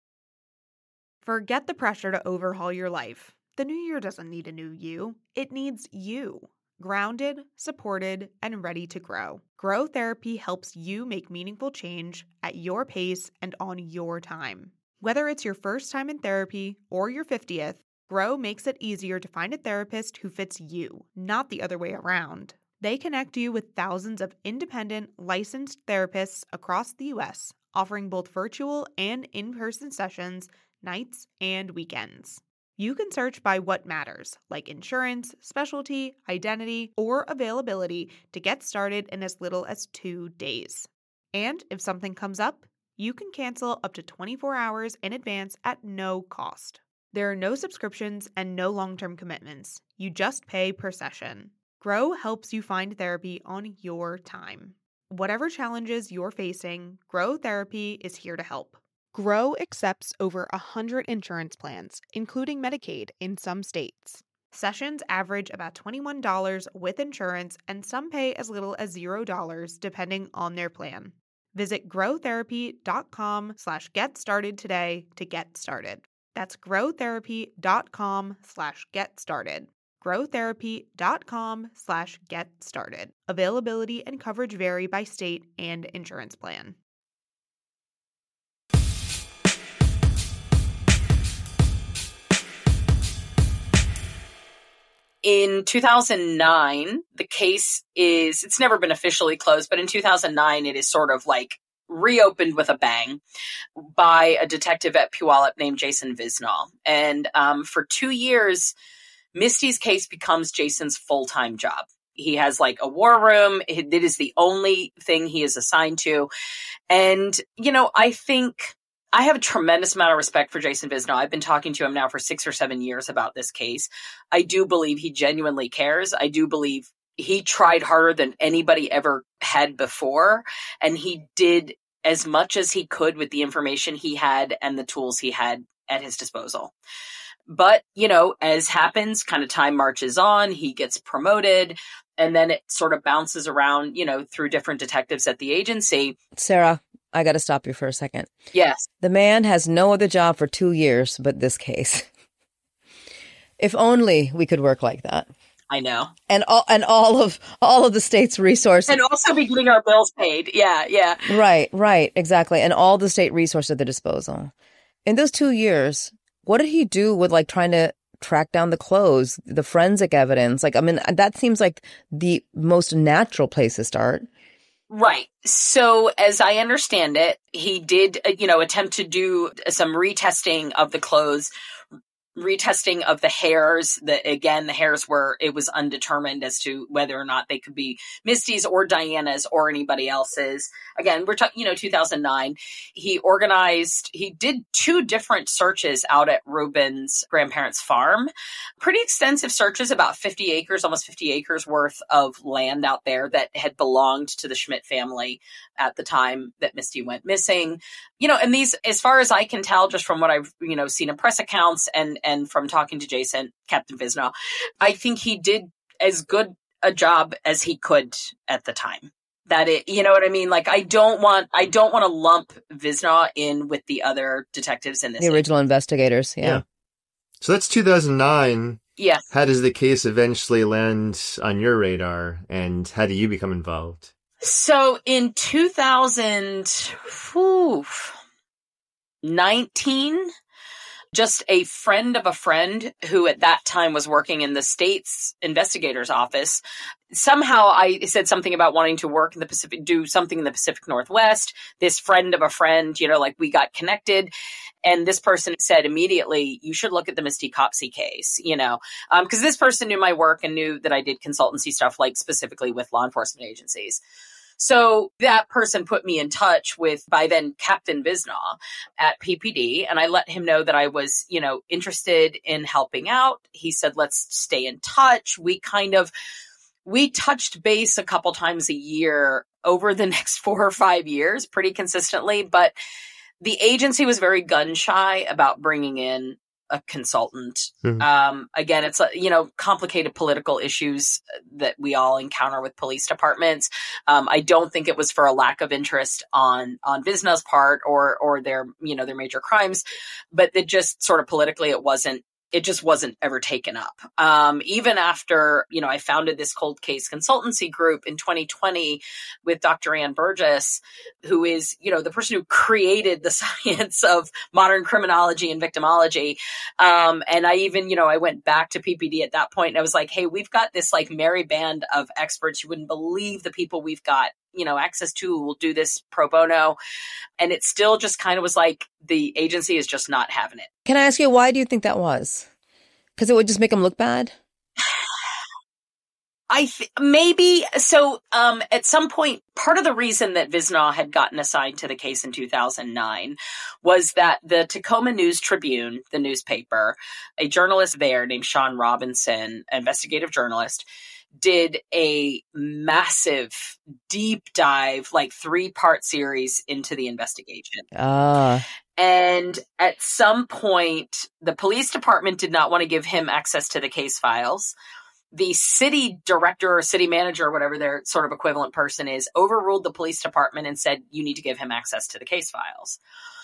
Forget the pressure to overhaul your life. The new year doesn't need a new you. It needs you. Grounded, supported, and ready to grow. Grow Therapy helps you make meaningful change at your pace and on your time. Whether it's your first time in therapy or your fiftieth, Grow makes it easier to find a therapist who fits you, not the other way around. They connect you with thousands of independent, licensed therapists across the U S, offering both virtual and in-person sessions, nights and weekends. You can search by what matters, like insurance, specialty, identity, or availability, to get started in as little as two days. And if something comes up, you can cancel up to twenty-four hours in advance at no cost. There are no subscriptions and no long-term commitments. You just pay per session. Grow helps you find therapy on your time. Whatever challenges you're facing, Grow Therapy is here to help. Grow accepts over one hundred insurance plans, including Medicaid in some states. Sessions average about twenty-one dollars with insurance, and some pay as little as zero dollars depending on their plan. Visit growtherapy.com slash get started today to get started. That's growtherapy.com slash get started. growtherapy.com slash get started. Availability and coverage vary by state and insurance plan. In two thousand nine, the case is, it's never been officially closed, but in two thousand nine, it is sort of like reopened with a bang by a detective at Puyallup named Jason Visnall. And um, for two years, Misty's case becomes Jason's full-time job. He has like a war room. It is the only thing he is assigned to. And, you know, I think I have a tremendous amount of respect for Jason Visnall. I've been talking to him now for six or seven years about this case. I do believe he genuinely cares. I do believe he tried harder than anybody ever had before, and he did as much as he could with the information he had and the tools he had at his disposal. But, you know, as happens, kind of time marches on, he gets promoted, and then it sort of bounces around, you know, through different detectives at the agency. Sarah, I got to stop you for a second. Yes. The man has no other job for two years but this case. If only we could work like that. I know. And all and all of all of the state's resources. And also be getting our bills paid. Yeah, yeah. Right, right, exactly. And all the state resources at their disposal. In those two years, what did he do with like trying to track down the clothes, the forensic evidence? Like, I mean, that seems like the most natural place to start. Right. So as I understand it, he did, you know, attempt to do some retesting of the clothes, retesting of the hairs. That again, the hairs were, it was undetermined as to whether or not they could be Misty's or Diana's or anybody else's. Again, we're talking, you know, two thousand nine. He organized, he did two different searches out at Reuben's grandparents' farm. Pretty extensive searches, about fifty acres, almost fifty acres worth of land out there that had belonged to the Schmidt family at the time that Misty went missing. You know, and these, as far as I can tell, just from what I've, you know, seen in press accounts and and from talking to Jason, Captain Visnall, I think he did as good a job as he could at the time. That it, you know what I mean? Like, I don't want, I don't want to lump Visnall in with the other detectives in this. The original investigators, yeah. yeah. So that's two thousand nine. Yes. How does the case eventually land on your radar, and how do you become involved? So in two thousand nineteen, just a friend of a friend who at that time was working in the state's investigator's office. Somehow I said something about wanting to work in the Pacific, do something in the Pacific Northwest. This friend of a friend, you know, like we got connected. And this person said immediately, you should look at the Misty Copsey case, you know, um, because this person knew my work and knew that I did consultancy stuff, like specifically with law enforcement agencies. So that person put me in touch with, by then, Captain Visnaw at P P D. And I let him know that I was, you know, interested in helping out. He said, let's stay in touch. We kind of, we touched base a couple times a year over the next four or five years pretty consistently. But the agency was very gun shy about bringing in a consultant. Mm-hmm. Um, again, it's, you know, complicated political issues that we all encounter with police departments. Um, I don't think it was for a lack of interest on, on Visnaw's part or, or their, you know, their major crimes, but it just sort of politically, it wasn't, it just wasn't ever taken up. Um, even after, you know, I founded this cold case consultancy group in twenty twenty with Doctor Ann Burgess, who is, you know, the person who created the science of modern criminology and victimology. Um, and I even, you know, I went back to P P D at that point and I was like, hey, we've got this like merry band of experts. You wouldn't believe the people we've got, you know, access to will do this pro bono. And it still just kind of was like, the agency is just not having it. Can I ask you, why do you think that was? Because it would just make them look bad? I th- maybe. So um, at some point, part of the reason that Visnaw had gotten assigned to the case in two thousand nine was that the Tacoma News Tribune, the newspaper, a journalist there named Sean Robinson, investigative journalist, did a massive deep dive, like three part series into the investigation. Ah. Uh. And at some point, the police department did not want to give him access to the case files. The city director or city manager, or whatever their sort of equivalent person is, overruled the police department and said, you need to give him access to the case files.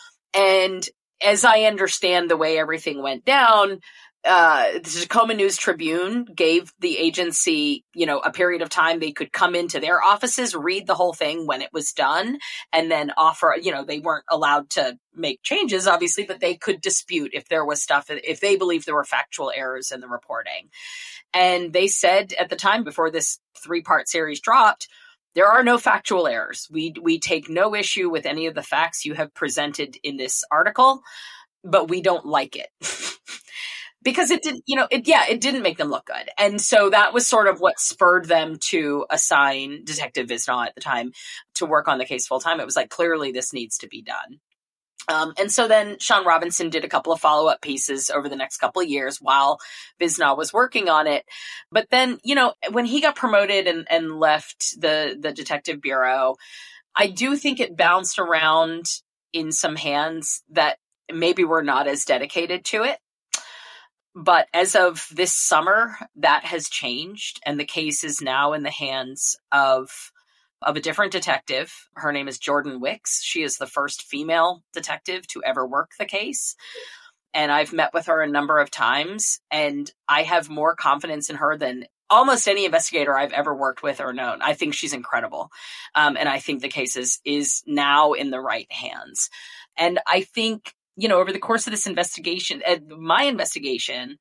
And as I understand the way everything went down, uh, the Tacoma News Tribune gave the agency, you know, a period of time they could come into their offices, read the whole thing when it was done, and then offer, you know, they weren't allowed to make changes, obviously, but they could dispute if there was stuff, if they believed there were factual errors in the reporting. And they said at the time, before this three-part series dropped, there are no factual errors. We we take no issue with any of the facts you have presented in this article, but we don't like it. Because it didn't, you know, it, yeah, it didn't make them look good. And so that was sort of what spurred them to assign Detective Visnaw at the time to work on the case full time. It was like, clearly this needs to be done. Um, and so then Sean Robinson did a couple of follow-up pieces over the next couple of years while Visnaw was working on it. But then, you know, when he got promoted and, and left the, the detective bureau, I do think it bounced around in some hands that maybe were not as dedicated to it. But as of this summer, that has changed, and the case is now in the hands of of a different detective. Her name is Jordan Wicks. She is the first female detective to ever work the case. And I've met with her a number of times, and I have more confidence in her than almost any investigator I've ever worked with or known. I think she's incredible. Um, and I think the case is, is now in the right hands. And I think, you know, over the course of this investigation, uh, my investigation,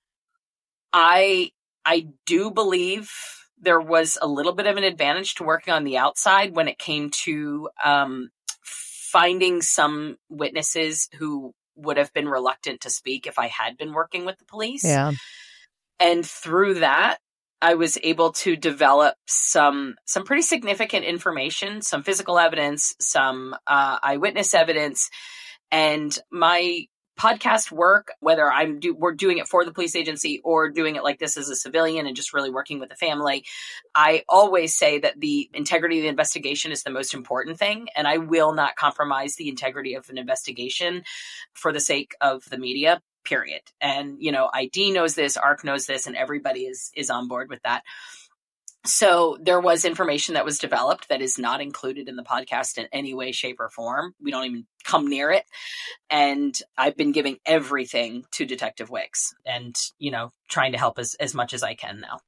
I I do believe there was a little bit of an advantage to working on the outside when it came to um, finding some witnesses who would have been reluctant to speak if I had been working with the police. Yeah. And through that, I was able to develop some some pretty significant information, some physical evidence, some uh, eyewitness evidence. And my podcast work, whether I'm do, we're doing it for the police agency or doing it like this as a civilian and just really working with the family, I always say that the integrity of the investigation is the most important thing. And I will not compromise the integrity of an investigation for the sake of the media, period. And, you know, I D knows this, A R C knows this, and everybody is is on board with that. So there was information that was developed that is not included in the podcast in any way, shape, or form. We don't even come near it. And I've been giving everything to Detective Wicks and, you know, trying to help as, as much as I can now.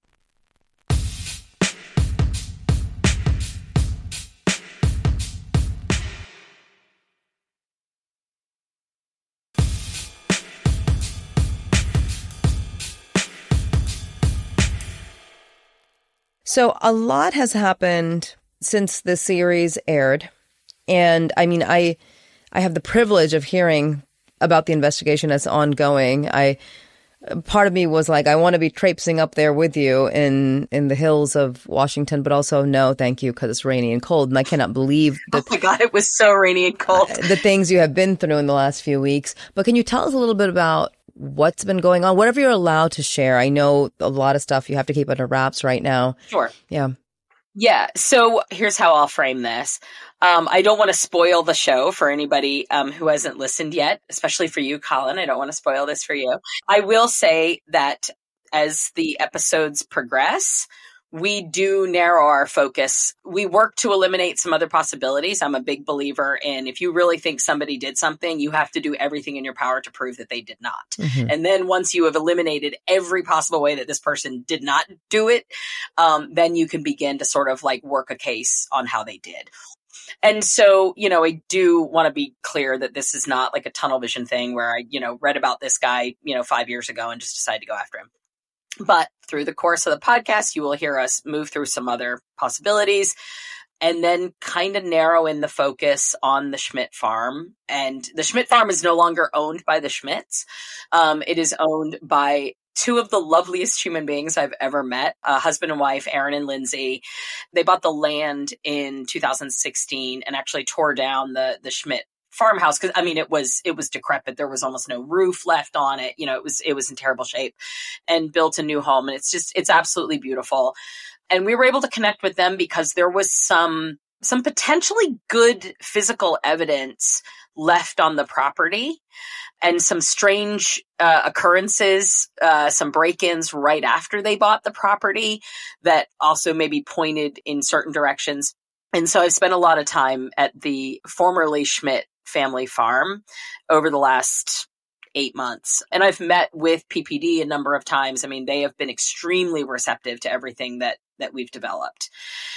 So a lot has happened since the series aired. And I mean, I I have the privilege of hearing about the investigation that's ongoing. I part of me was like, I want to be traipsing up there with you in, in the hills of Washington, but also no, thank you, because it's rainy and cold. And I cannot believe that oh my God, it was so rainy and cold. the things you have been through in the last few weeks. But can you tell us a little bit about what's been going on, whatever you're allowed to share? I know a lot of stuff you have to keep under wraps right now. Sure. Yeah. Yeah. So here's how I'll frame this. Um, I don't want to spoil the show for anybody um, who hasn't listened yet, especially for you, Colin. I don't want to spoil this for you. I will say that as the episodes progress, we do narrow our focus. We work to eliminate some other possibilities. I'm a big believer in if you really think somebody did something, you have to do everything in your power to prove that they did not. Mm-hmm. And then once you have eliminated every possible way that this person did not do it, um, then you can begin to sort of like work a case on how they did. And so, you know, I do want to be clear that this is not like a tunnel vision thing where I, you know, read about this guy, you know, five years ago and just decided to go after him. But through the course of the podcast, you will hear us move through some other possibilities and then kind of narrow in the focus on the Schmidt farm. And the Schmidt farm is no longer owned by the Schmidts. Um, it is owned by two of the loveliest human beings I've ever met, a husband and wife, Aaron and Lindsay. They bought the land in two thousand sixteen and actually tore down the, the Schmidt farmhouse. Cause I mean, it was, it was decrepit. There was almost no roof left on it. You know, it was, it was in terrible shape, and built a new home. And it's just, it's absolutely beautiful. And we were able to connect with them because there was some, some potentially good physical evidence left on the property and some strange uh, occurrences, uh, some break-ins right after they bought the property that also maybe pointed in certain directions. And so I've spent a lot of time at the formerly Schmidt family farm over the last eight months. And I've met with P P D a number of times. I mean, they have been extremely receptive to everything that, that we've developed.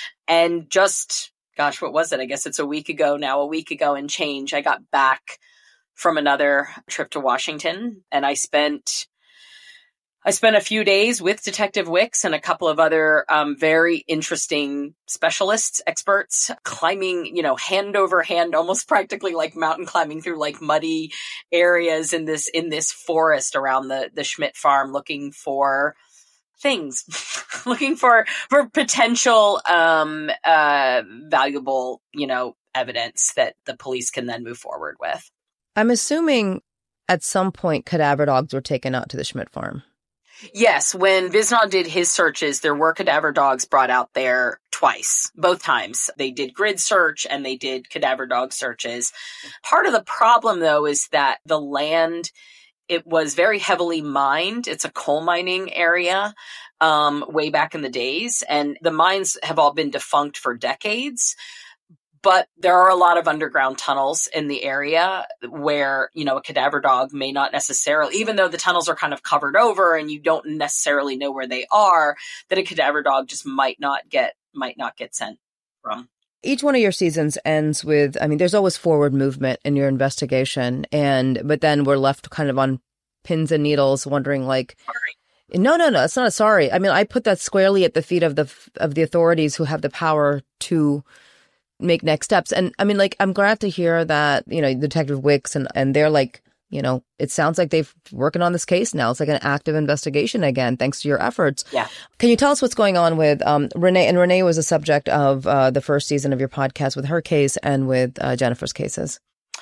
And just, gosh, what was it? I guess it's a week ago now, a week ago and change, I got back from another trip to Washington, and I spent I spent a few days with Detective Wicks and a couple of other um, very interesting specialists, experts, climbing, you know, hand over hand, almost practically like mountain climbing through like muddy areas in this in this forest around the the Schmidt farm, looking for things, looking for for potential um, uh, valuable, you know, evidence that the police can then move forward with. I'm assuming at some point cadaver dogs were taken out to the Schmidt farm. Yes, when Visnod did his searches, there were cadaver dogs brought out there twice, both times. They did grid search and they did cadaver dog searches. Part of the problem, though, is that the land, it was very heavily mined. It's a coal mining area um, way back in the days, and the mines have all been defunct for decades. But there are a lot of underground tunnels in the area where, you know, a cadaver dog may not necessarily, even though the tunnels are kind of covered over and you don't necessarily know where they are, that a cadaver dog just might not get, might not get sent from. Each one of your seasons ends with, I mean, there's always forward movement in your investigation. And, but then we're left kind of on pins and needles wondering like, sorry. no, no, no, it's not a sorry. I mean, I put that squarely at the feet of the, of the authorities who have the power to make next steps. And I mean, like, I'm glad to hear that, you know, Detective Wicks and, and they're like, you know, it sounds like they're working on this case now. It's like an active investigation again, thanks to your efforts. Yeah. Can you tell us what's going on with um, Renee? And Renee was a subject of uh, the first season of your podcast with her case and with uh, Jennifer's cases.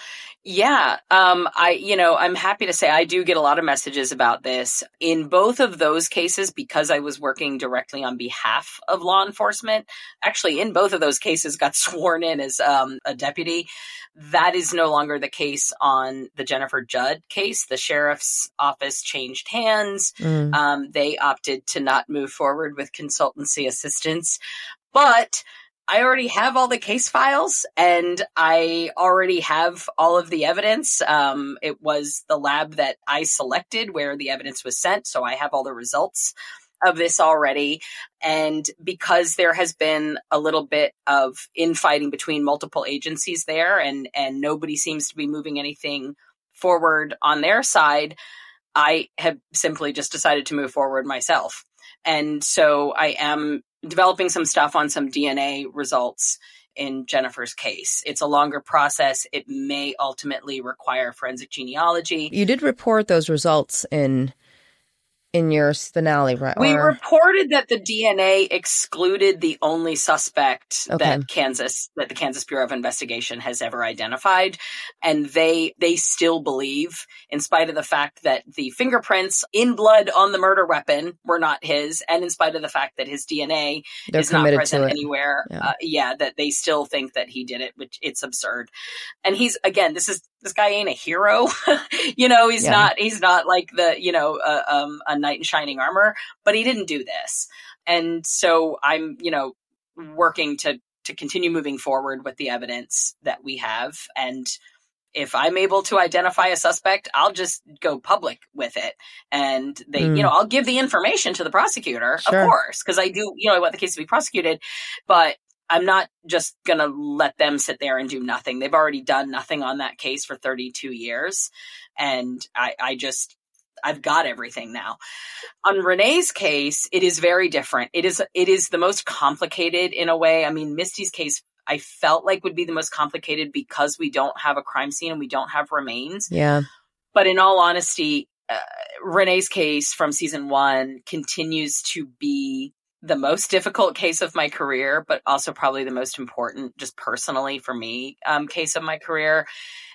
Yeah, um, I, you know, I'm happy to say I do get a lot of messages about this. In both of those cases, because I was working directly on behalf of law enforcement, actually in both of those cases got sworn in as um, a deputy. That is no longer the case on the Jennifer Judd case. The sheriff's office changed hands. Mm. Um, they opted to not move forward with consultancy assistance. But I already have all the case files and I already have all of the evidence. Um, it was the lab that I selected where the evidence was sent. So I have all the results of this already. And because there has been a little bit of infighting between multiple agencies there and, and nobody seems to be moving anything forward on their side, I have simply just decided to move forward myself. And so I am developing some stuff on some D N A results in Jennifer's case. It's a longer process. It may ultimately require forensic genealogy. You did report those results in in your finale, right? We Or... reported that the D N A excluded the only suspect Okay. that Kansas, that the Kansas Bureau of Investigation has ever identified. And they, they still believe, in spite of the fact that the fingerprints in blood on the murder weapon were not his, and in spite of the fact that his D N A They're is not committed present to it. anywhere. Yeah. Uh, yeah, that they still think that he did it, which it's absurd. And he's, again, this is, this guy ain't a hero. you know, he's Yeah. not, he's not like the, you know, uh, um, a knight in shining armor, but he didn't do this. And so I'm, you know, working to, to continue moving forward with the evidence that we have. And if I'm able to identify a suspect, I'll just go public with it. And they, Mm. you know, I'll give the information to the prosecutor, Sure. of course, because I do, you know, I want the case to be prosecuted, but I'm not just going to let them sit there and do nothing. They've already done nothing on that case for thirty-two years. And I, I just, I've got everything now. On Renee's case, it is very different. It is, it is the most complicated in a way. I mean, Misty's case, I felt like would be the most complicated because we don't have a crime scene and we don't have remains. Yeah. But in all honesty, uh, Renee's case from season one continues to be the most difficult case of my career, but also probably the most important, just personally for me, um, case of my career.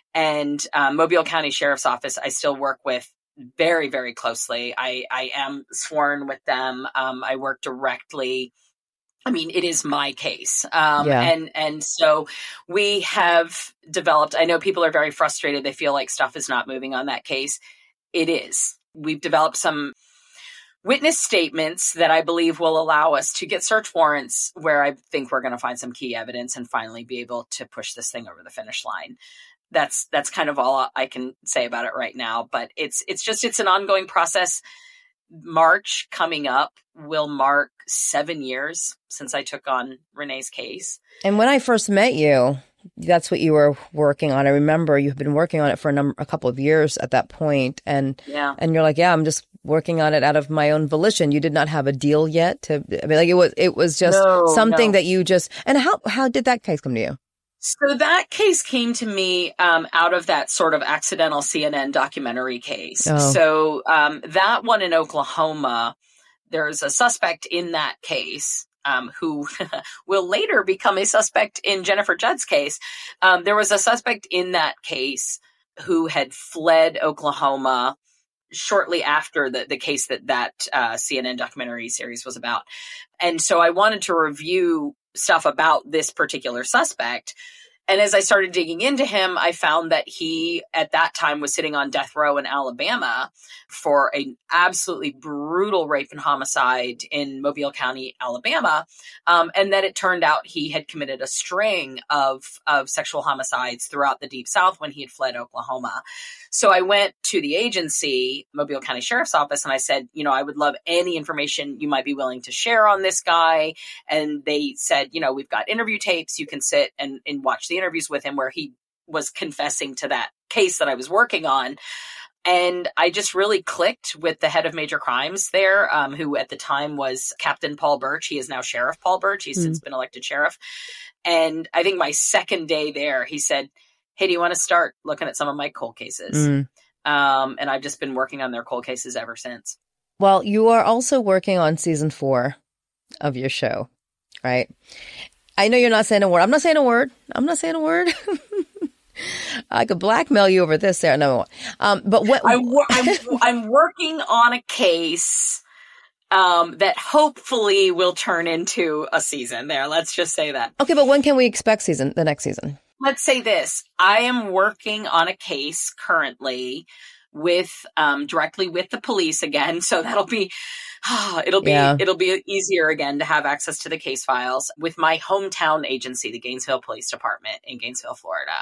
And um, Mobile County Sheriff's Office, I still work with very, very closely. I, I am sworn with them. Um, I work directly. I mean, it is my case. Um, Yeah. and, and so we have developed, I know people are very frustrated. They feel like stuff is not moving on that case. It is. We've developed some witness statements that I believe will allow us to get search warrants where I think we're going to find some key evidence and finally be able to push this thing over the finish line. That's, that's kind of all I can say about it right now, but it's, it's just, it's an ongoing process. March coming up will mark seven years since I took on Renee's case. And when I first met you, that's what you were working on. I remember you've been working on it for a number, a couple of years at that point, and Yeah. and you're like, yeah, I'm just working on it out of my own volition. You did not have a deal yet. To I mean, like it was, it was just No, something no. that you just. And how how did that case come to you? So that case came to me um, out of that sort of accidental C N N documentary case. Oh. So um, that one in Oklahoma, there's a suspect in that case um, who will later become a suspect in Jennifer Judd's case. Um, there was a suspect in that case who had fled Oklahoma shortly after the, the case that that uh, C N N documentary series was about. And so I wanted to review stuff about this particular suspect. And as I started digging into him, I found that he, at that time, was sitting on death row in Alabama for an absolutely brutal rape and homicide in Mobile County, Alabama. Um, and that it turned out he had committed a string of, of sexual homicides throughout the Deep South when he had fled Oklahoma. So I went to the agency, Mobile County Sheriff's Office, and I said, you know, I would love any information you might be willing to share on this guy. And they said, you know, we've got interview tapes. You can sit and, and watch the interviews with him where he was confessing to that case that I was working on. And I just really clicked with the head of major crimes there, um, who at the time was Captain Paul Birch. He is now Sheriff Paul Birch. He's mm. since been elected sheriff. And I think my second day there, he said, hey, do you want to start looking at some of my cold cases? Mm. Um, and I've just been working on their cold cases ever since. Well, you are also working on season four of your show, right? I know you're not saying a word. I'm not saying a word. I'm not saying a word. I could blackmail you over this, Sarah. No, um, but what I'm, I'm, I'm working on a case um, that hopefully will turn into a season. There, let's just say that. Okay, but when can we expect season the next season? Let's say this: I am working on a case currently with um, directly with the police again, so that'll be. It'll be yeah. it'll be easier again to have access to the case files with my hometown agency, the Gainesville Police Department in Gainesville, Florida.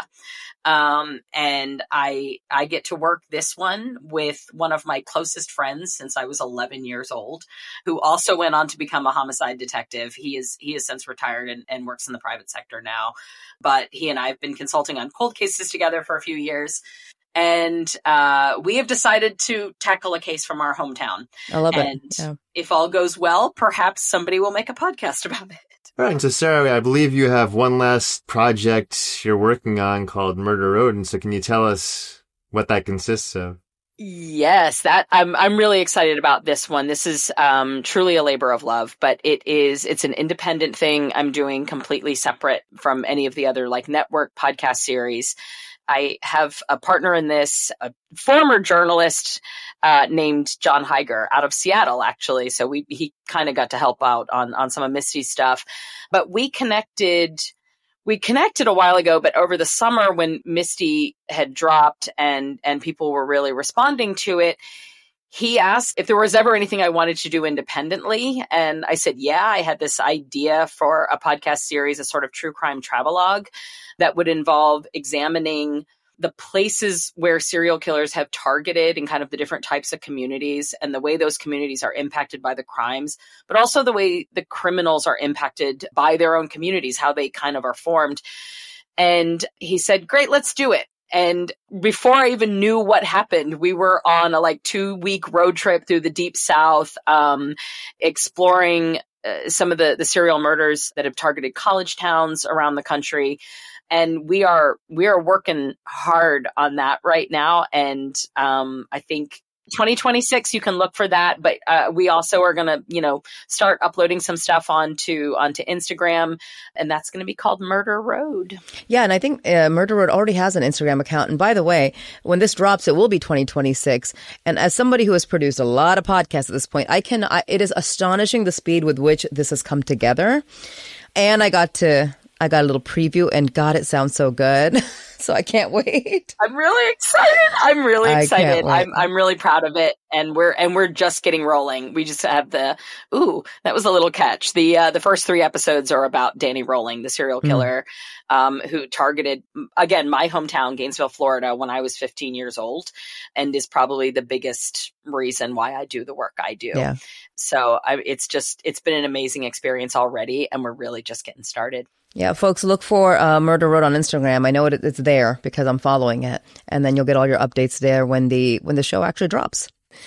Um, and I I get to work this one with one of my closest friends since I was eleven years old, who also went on to become a homicide detective. He is he has since retired and, and works in the private sector now. But he and I have been consulting on cold cases together for a few years. And uh, we have decided to tackle a case from our hometown. I love and it. Yeah. If all goes well, perhaps somebody will make a podcast about it. All right. And so, Sarah, I believe you have one last project you're working on called Murder Road. And so can you tell us what that consists of? Yes, that I'm I'm really excited about this one. This is um, truly a labor of love, but it is it's an independent thing I'm doing completely separate from any of the other like network podcast series. I have a partner in this, a former journalist uh, named John Heiger out of Seattle, actually. So we he kind of got to help out on on some of Misty's stuff. But we connected we connected a while ago, but over the summer when Misty had dropped and and people were really responding to it, he asked if there was ever anything I wanted to do independently. And I said, yeah, I had this idea for a podcast series, a sort of true crime travelogue that would involve examining the places where serial killers have targeted and kind of the different types of communities and the way those communities are impacted by the crimes, but also the way the criminals are impacted by their own communities, how they kind of are formed. And he said, great, let's do it. And before I even knew what happened, we were on a like two week road trip through the Deep South, um, exploring uh, some of the, the serial murders that have targeted college towns around the country. And we are, we are working hard on that right now. And, um, I think twenty twenty-six, you can look for that. But, uh, we also are going to, you know, start uploading some stuff onto, onto Instagram, and that's going to be called Murder Road. Yeah. And I think uh, Murder Road already has an Instagram account. And by the way, when this drops, it will be twenty twenty-six. And as somebody who has produced a lot of podcasts at this point, I can, I, it is astonishing the speed with which this has come together. And I got to, I got a little preview, and God, it sounds so good. So I can't wait. I'm really excited. I'm really excited. I'm I'm really proud of it, and we're and we're just getting rolling. We just have the ooh, that was a little catch. The uh, the first three episodes are about Danny Rolling, the serial killer, mm. um, who targeted again my hometown, Gainesville, Florida, when I was fifteen years old, and is probably the biggest reason why I do the work I do. Yeah. So I, it's just it's been an amazing experience already, and we're really just getting started. Yeah, folks, look for uh, Murder Road on Instagram. I know it, it's there because I'm following it, and then you'll get all your updates there when the when the show actually drops.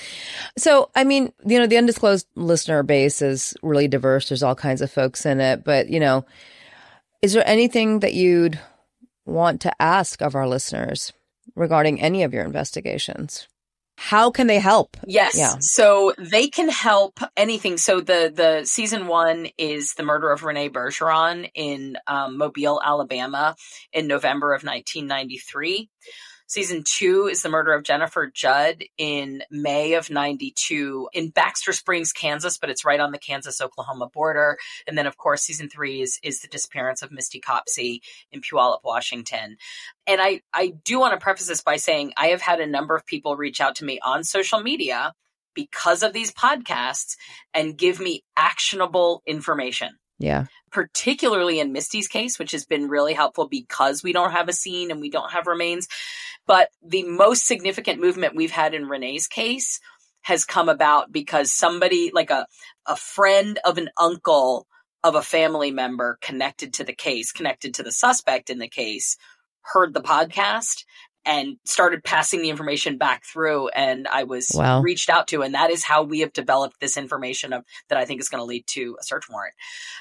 So, I mean, you know, the undisclosed listener base is really diverse. There's all kinds of folks in it, but you know, is there anything that you'd want to ask of our listeners regarding any of your investigations? How can they help? Yes. Yeah. So they can help anything. So the, the season one is the murder of Renee Bergeron in um, Mobile, Alabama in November of nineteen ninety-three. Season two is the murder of Jennifer Judd in May of ninety-two in Baxter Springs, Kansas, but it's right on the Kansas-Oklahoma border. And then, of course, season three is, is the disappearance of Misty Copsey in Puyallup, Washington. And I, I do want to preface this by saying I have had a number of people reach out to me on social media because of these podcasts and give me actionable information. Yeah. Particularly in Misty's case, which has been really helpful because we don't have a scene and we don't have remains. But the most significant movement we've had in Renee's case has come about because somebody, like a, a friend of an uncle of a family member connected to the case, connected to the suspect in the case, heard the podcast and started passing the information back through. And I was wow. reached out to, and that is how we have developed this information of, that I think is going to lead to a search warrant.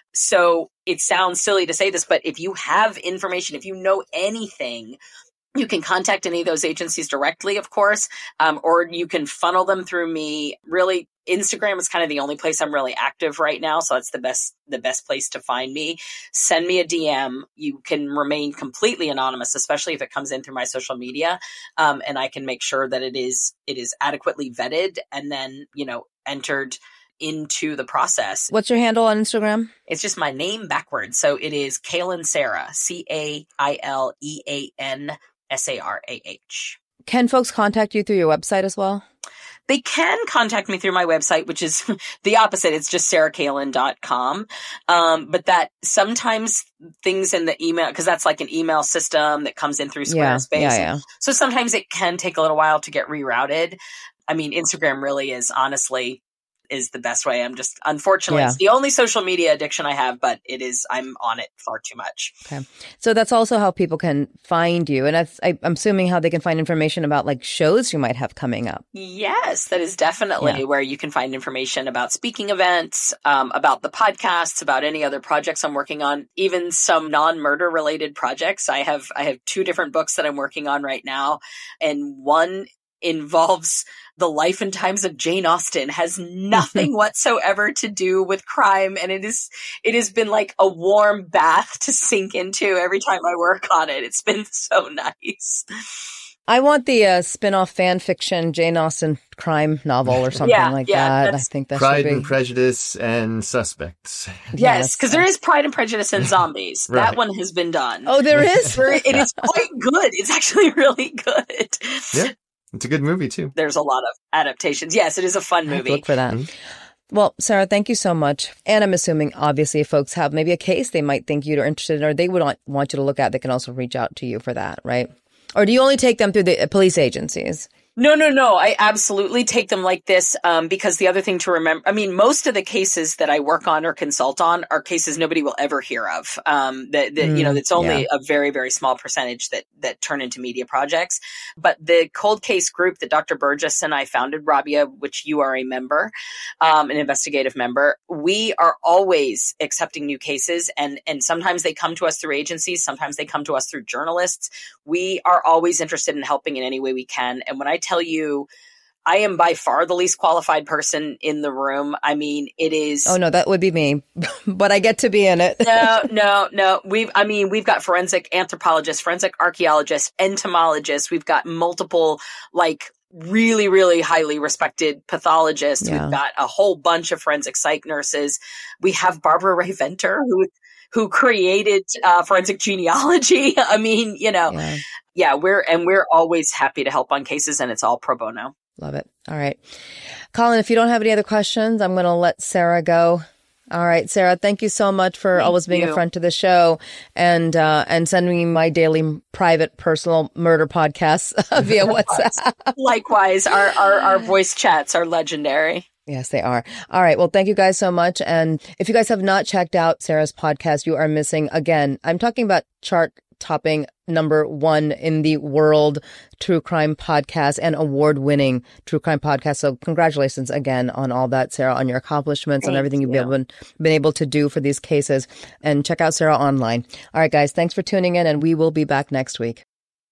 So it sounds silly to say this, but if you have information, if you know anything, you can contact any of those agencies directly, of course, um, or you can funnel them through me. Really, Instagram is kind of the only place I'm really active right now. So that's the best, the best place to find me. Send me a D M. You can remain completely anonymous, especially if it comes in through my social media. Um, and I can make sure that it is, it is adequately vetted and then, you know, entered into the process. What's your handle on Instagram? It's just my name backwards. So it is Kailean Sarah, C A I L E A N S A R A H. Can folks contact you through your website as well? They can contact me through my website, which is the opposite. It's just sarah kailean dot com. Um, but that sometimes things in the email, because that's like an email system that comes in through Squarespace. Yeah, yeah, yeah. So sometimes it can take a little while to get rerouted. I mean, Instagram really is honestly is the best way. I'm just, unfortunately, yeah. It's the only social media addiction I have, but it is, I'm on it far too much. Okay. So that's also how people can find you. And that's, I, I'm assuming how they can find information about like shows you might have coming up. Yes, that is definitely yeah. where you can find information about speaking events, um, about the podcasts, about any other projects I'm working on, even some non-murder related projects. I have, I have two different books that I'm working on right now. And one involves the life and times of Jane Austen, has nothing whatsoever to do with crime. And it is, it has been like a warm bath to sink into every time I work on it. It's been so nice. I want the uh, spin-off fan fiction Jane Austen crime novel or something yeah, like yeah, that. I think that Pride should be. and Prejudice and Suspects. Yes, because there is Pride and Prejudice and Zombies. Right. That one has been done. Oh, there is? It is quite good. It's actually really good. Yeah. It's a good movie, too. There's a lot of adaptations. Yes, it is a fun I have movie. to look for that. Mm-hmm. Well, Sarah, thank you so much. And I'm assuming, obviously, if folks have maybe a case they might think you're interested in or they would want you to look at, they can also reach out to you for that, right? Or do you only take them through the police agencies? No, no, no. I absolutely take them like this um, because the other thing to remember, I mean, most of the cases that I work on or consult on are cases nobody will ever hear of. Um, that, that mm, you know, it's only yeah. a very, very small percentage that that turn into media projects. But the cold case group that Doctor Burgess and I founded, Rabia, which you are a member, um, an investigative member, we are always accepting new cases, and and sometimes they come to us through agencies, sometimes they come to us through journalists. We are always interested in helping in any way we can, and when I tell you, I am by far the least qualified person in the room. I mean, it is. Oh, no, that would be me, but I get to be in it. no, no, no. We've, I mean, we've got forensic anthropologists, forensic archaeologists, entomologists. We've got multiple, like, really, really highly respected pathologists. Yeah. We've got a whole bunch of forensic psych nurses. We have Barbara Ray Venter, who who created uh, forensic genealogy. I mean, you know, yeah. yeah, we're, and we're always happy to help on cases, and it's all pro bono. Love it. All right. Colin, if you don't have any other questions, I'm going to let Sarah go. All right, Sarah, thank you so much for thank always being you. a friend to the show and uh, and sending me my daily private personal murder podcasts via WhatsApp. Likewise, our, our, our voice chats are legendary. Yes, they are. All right. Well, thank you guys so much. And if you guys have not checked out Sarah's podcast, you are missing, again, I'm talking about chart topping number one in the world true crime podcast and award winning true crime podcast. So congratulations again on all that, Sarah, on your accomplishments and everything you've you. been, been able to do for these cases. And check out Sarah online. All right, guys, thanks for tuning in, and we will be back next week.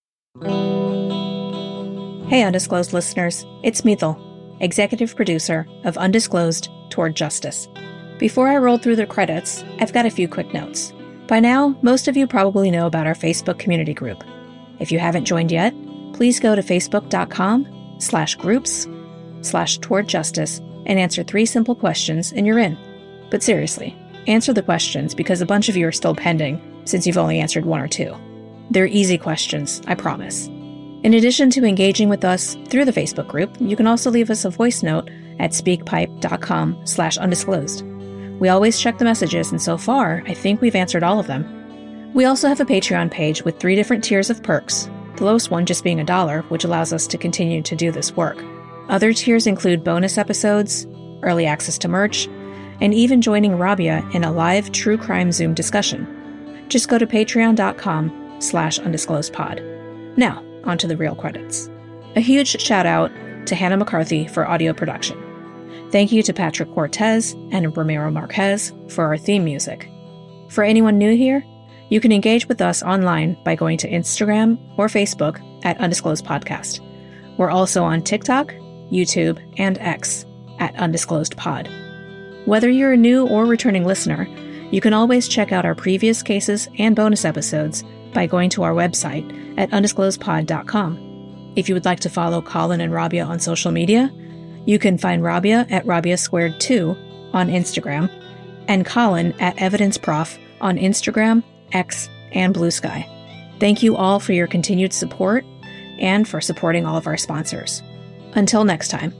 Hey, Undisclosed listeners, it's Mithil, executive producer of Undisclosed Toward Justice. Before I roll through the credits, I've got a few quick notes. By now, most of you probably know about our Facebook community group. If you haven't joined yet, please go to facebook.com slash groups slash toward justice and answer three simple questions and you're in. But seriously, answer the questions because a bunch of you are still pending since you've only answered one or two. They're easy questions, I promise. In addition to engaging with us through the Facebook group, you can also leave us a voice note at speakpipe.com slash undisclosed. We always check the messages, and so far, I think we've answered all of them. We also have a Patreon page with three different tiers of perks, the lowest one just being a dollar, which allows us to continue to do this work. Other tiers include bonus episodes, early access to merch, and even joining Rabia in a live true crime Zoom discussion. Just go to patreon.com slash undisclosedpod. Now, on to the real credits. A huge shout out to Hannah McCarthy for audio production. Thank you to Patrick Cortez and Ramiro Marquez for our theme music. For anyone new here, you can engage with us online by going to Instagram or Facebook at Undisclosed Podcast. We're also on TikTok, YouTube, and X at undisclosed pod. Whether you're a new or returning listener, you can always check out our previous cases and bonus episodes by going to our website at undisclosed pod dot com. If you would like to follow Colin and Rabia on social media, you can find Rabia at Rabia Squared two on Instagram and Colin at EvidenceProf on Instagram, X, and Blue Sky. Thank you all for your continued support and for supporting all of our sponsors. Until next time.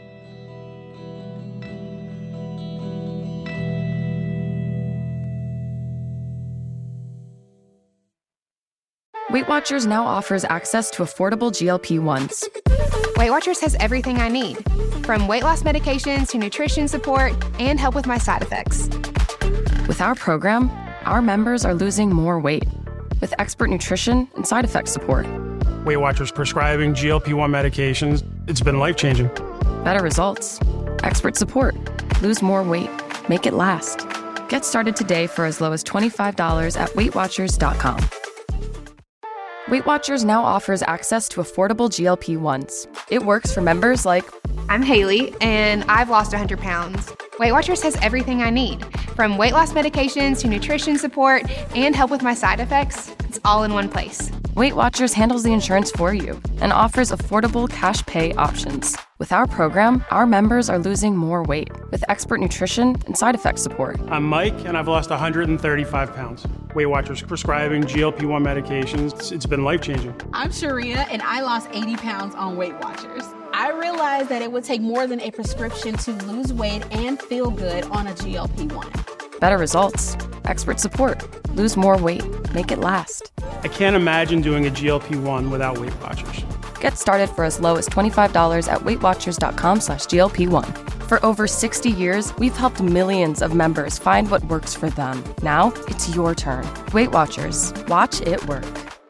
Weight Watchers now offers access to affordable G L P ones. Weight Watchers has everything I need, from weight loss medications to nutrition support and help with my side effects. With our program, our members are losing more weight with expert nutrition and side effect support. Weight Watchers prescribing G L P one medications, it's been life-changing. Better results, expert support, lose more weight, make it last. Get started today for as low as twenty-five dollars at weight watchers dot com. Weight Watchers now offers access to affordable G L P ones. It works for members like... I'm Haley, and I've lost one hundred pounds. Weight Watchers has everything I need, from weight loss medications to nutrition support and help with my side effects. It's all in one place. Weight Watchers handles the insurance for you and offers affordable cash pay options. With our program, our members are losing more weight with expert nutrition and side effect support. I'm Mike, and I've lost one hundred thirty-five pounds. Weight Watchers prescribing G L P one medications, it's, it's been life-changing. I'm Sharia, and I lost eighty pounds on Weight Watchers. I realized that it would take more than a prescription to lose weight and feel good on a G L P one. Better results, expert support, lose more weight, make it last. I can't imagine doing a G L P one without Weight Watchers. Get started for as low as twenty-five dollars at weight watchers dot com slash G L P one. For over sixty years, we've helped millions of members find what works for them. Now, it's your turn. Weight Watchers. Watch it work.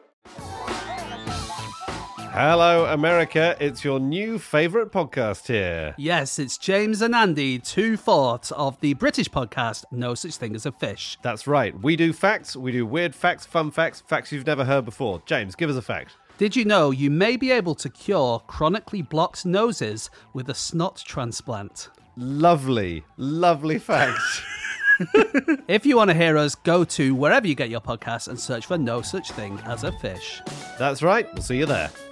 Hello, America. It's your new favourite podcast here. Yes, it's James and Andy, two-fourths of the British podcast No Such Thing as a Fish. That's right. We do facts, we do weird facts, fun facts, facts you've never heard before. James, give us a fact. Did you know you may be able to cure chronically blocked noses with a snot transplant? Lovely, lovely fact. If you want to hear us, go to wherever you get your podcasts and search for No Such Thing as a Fish. That's right. We'll see you there.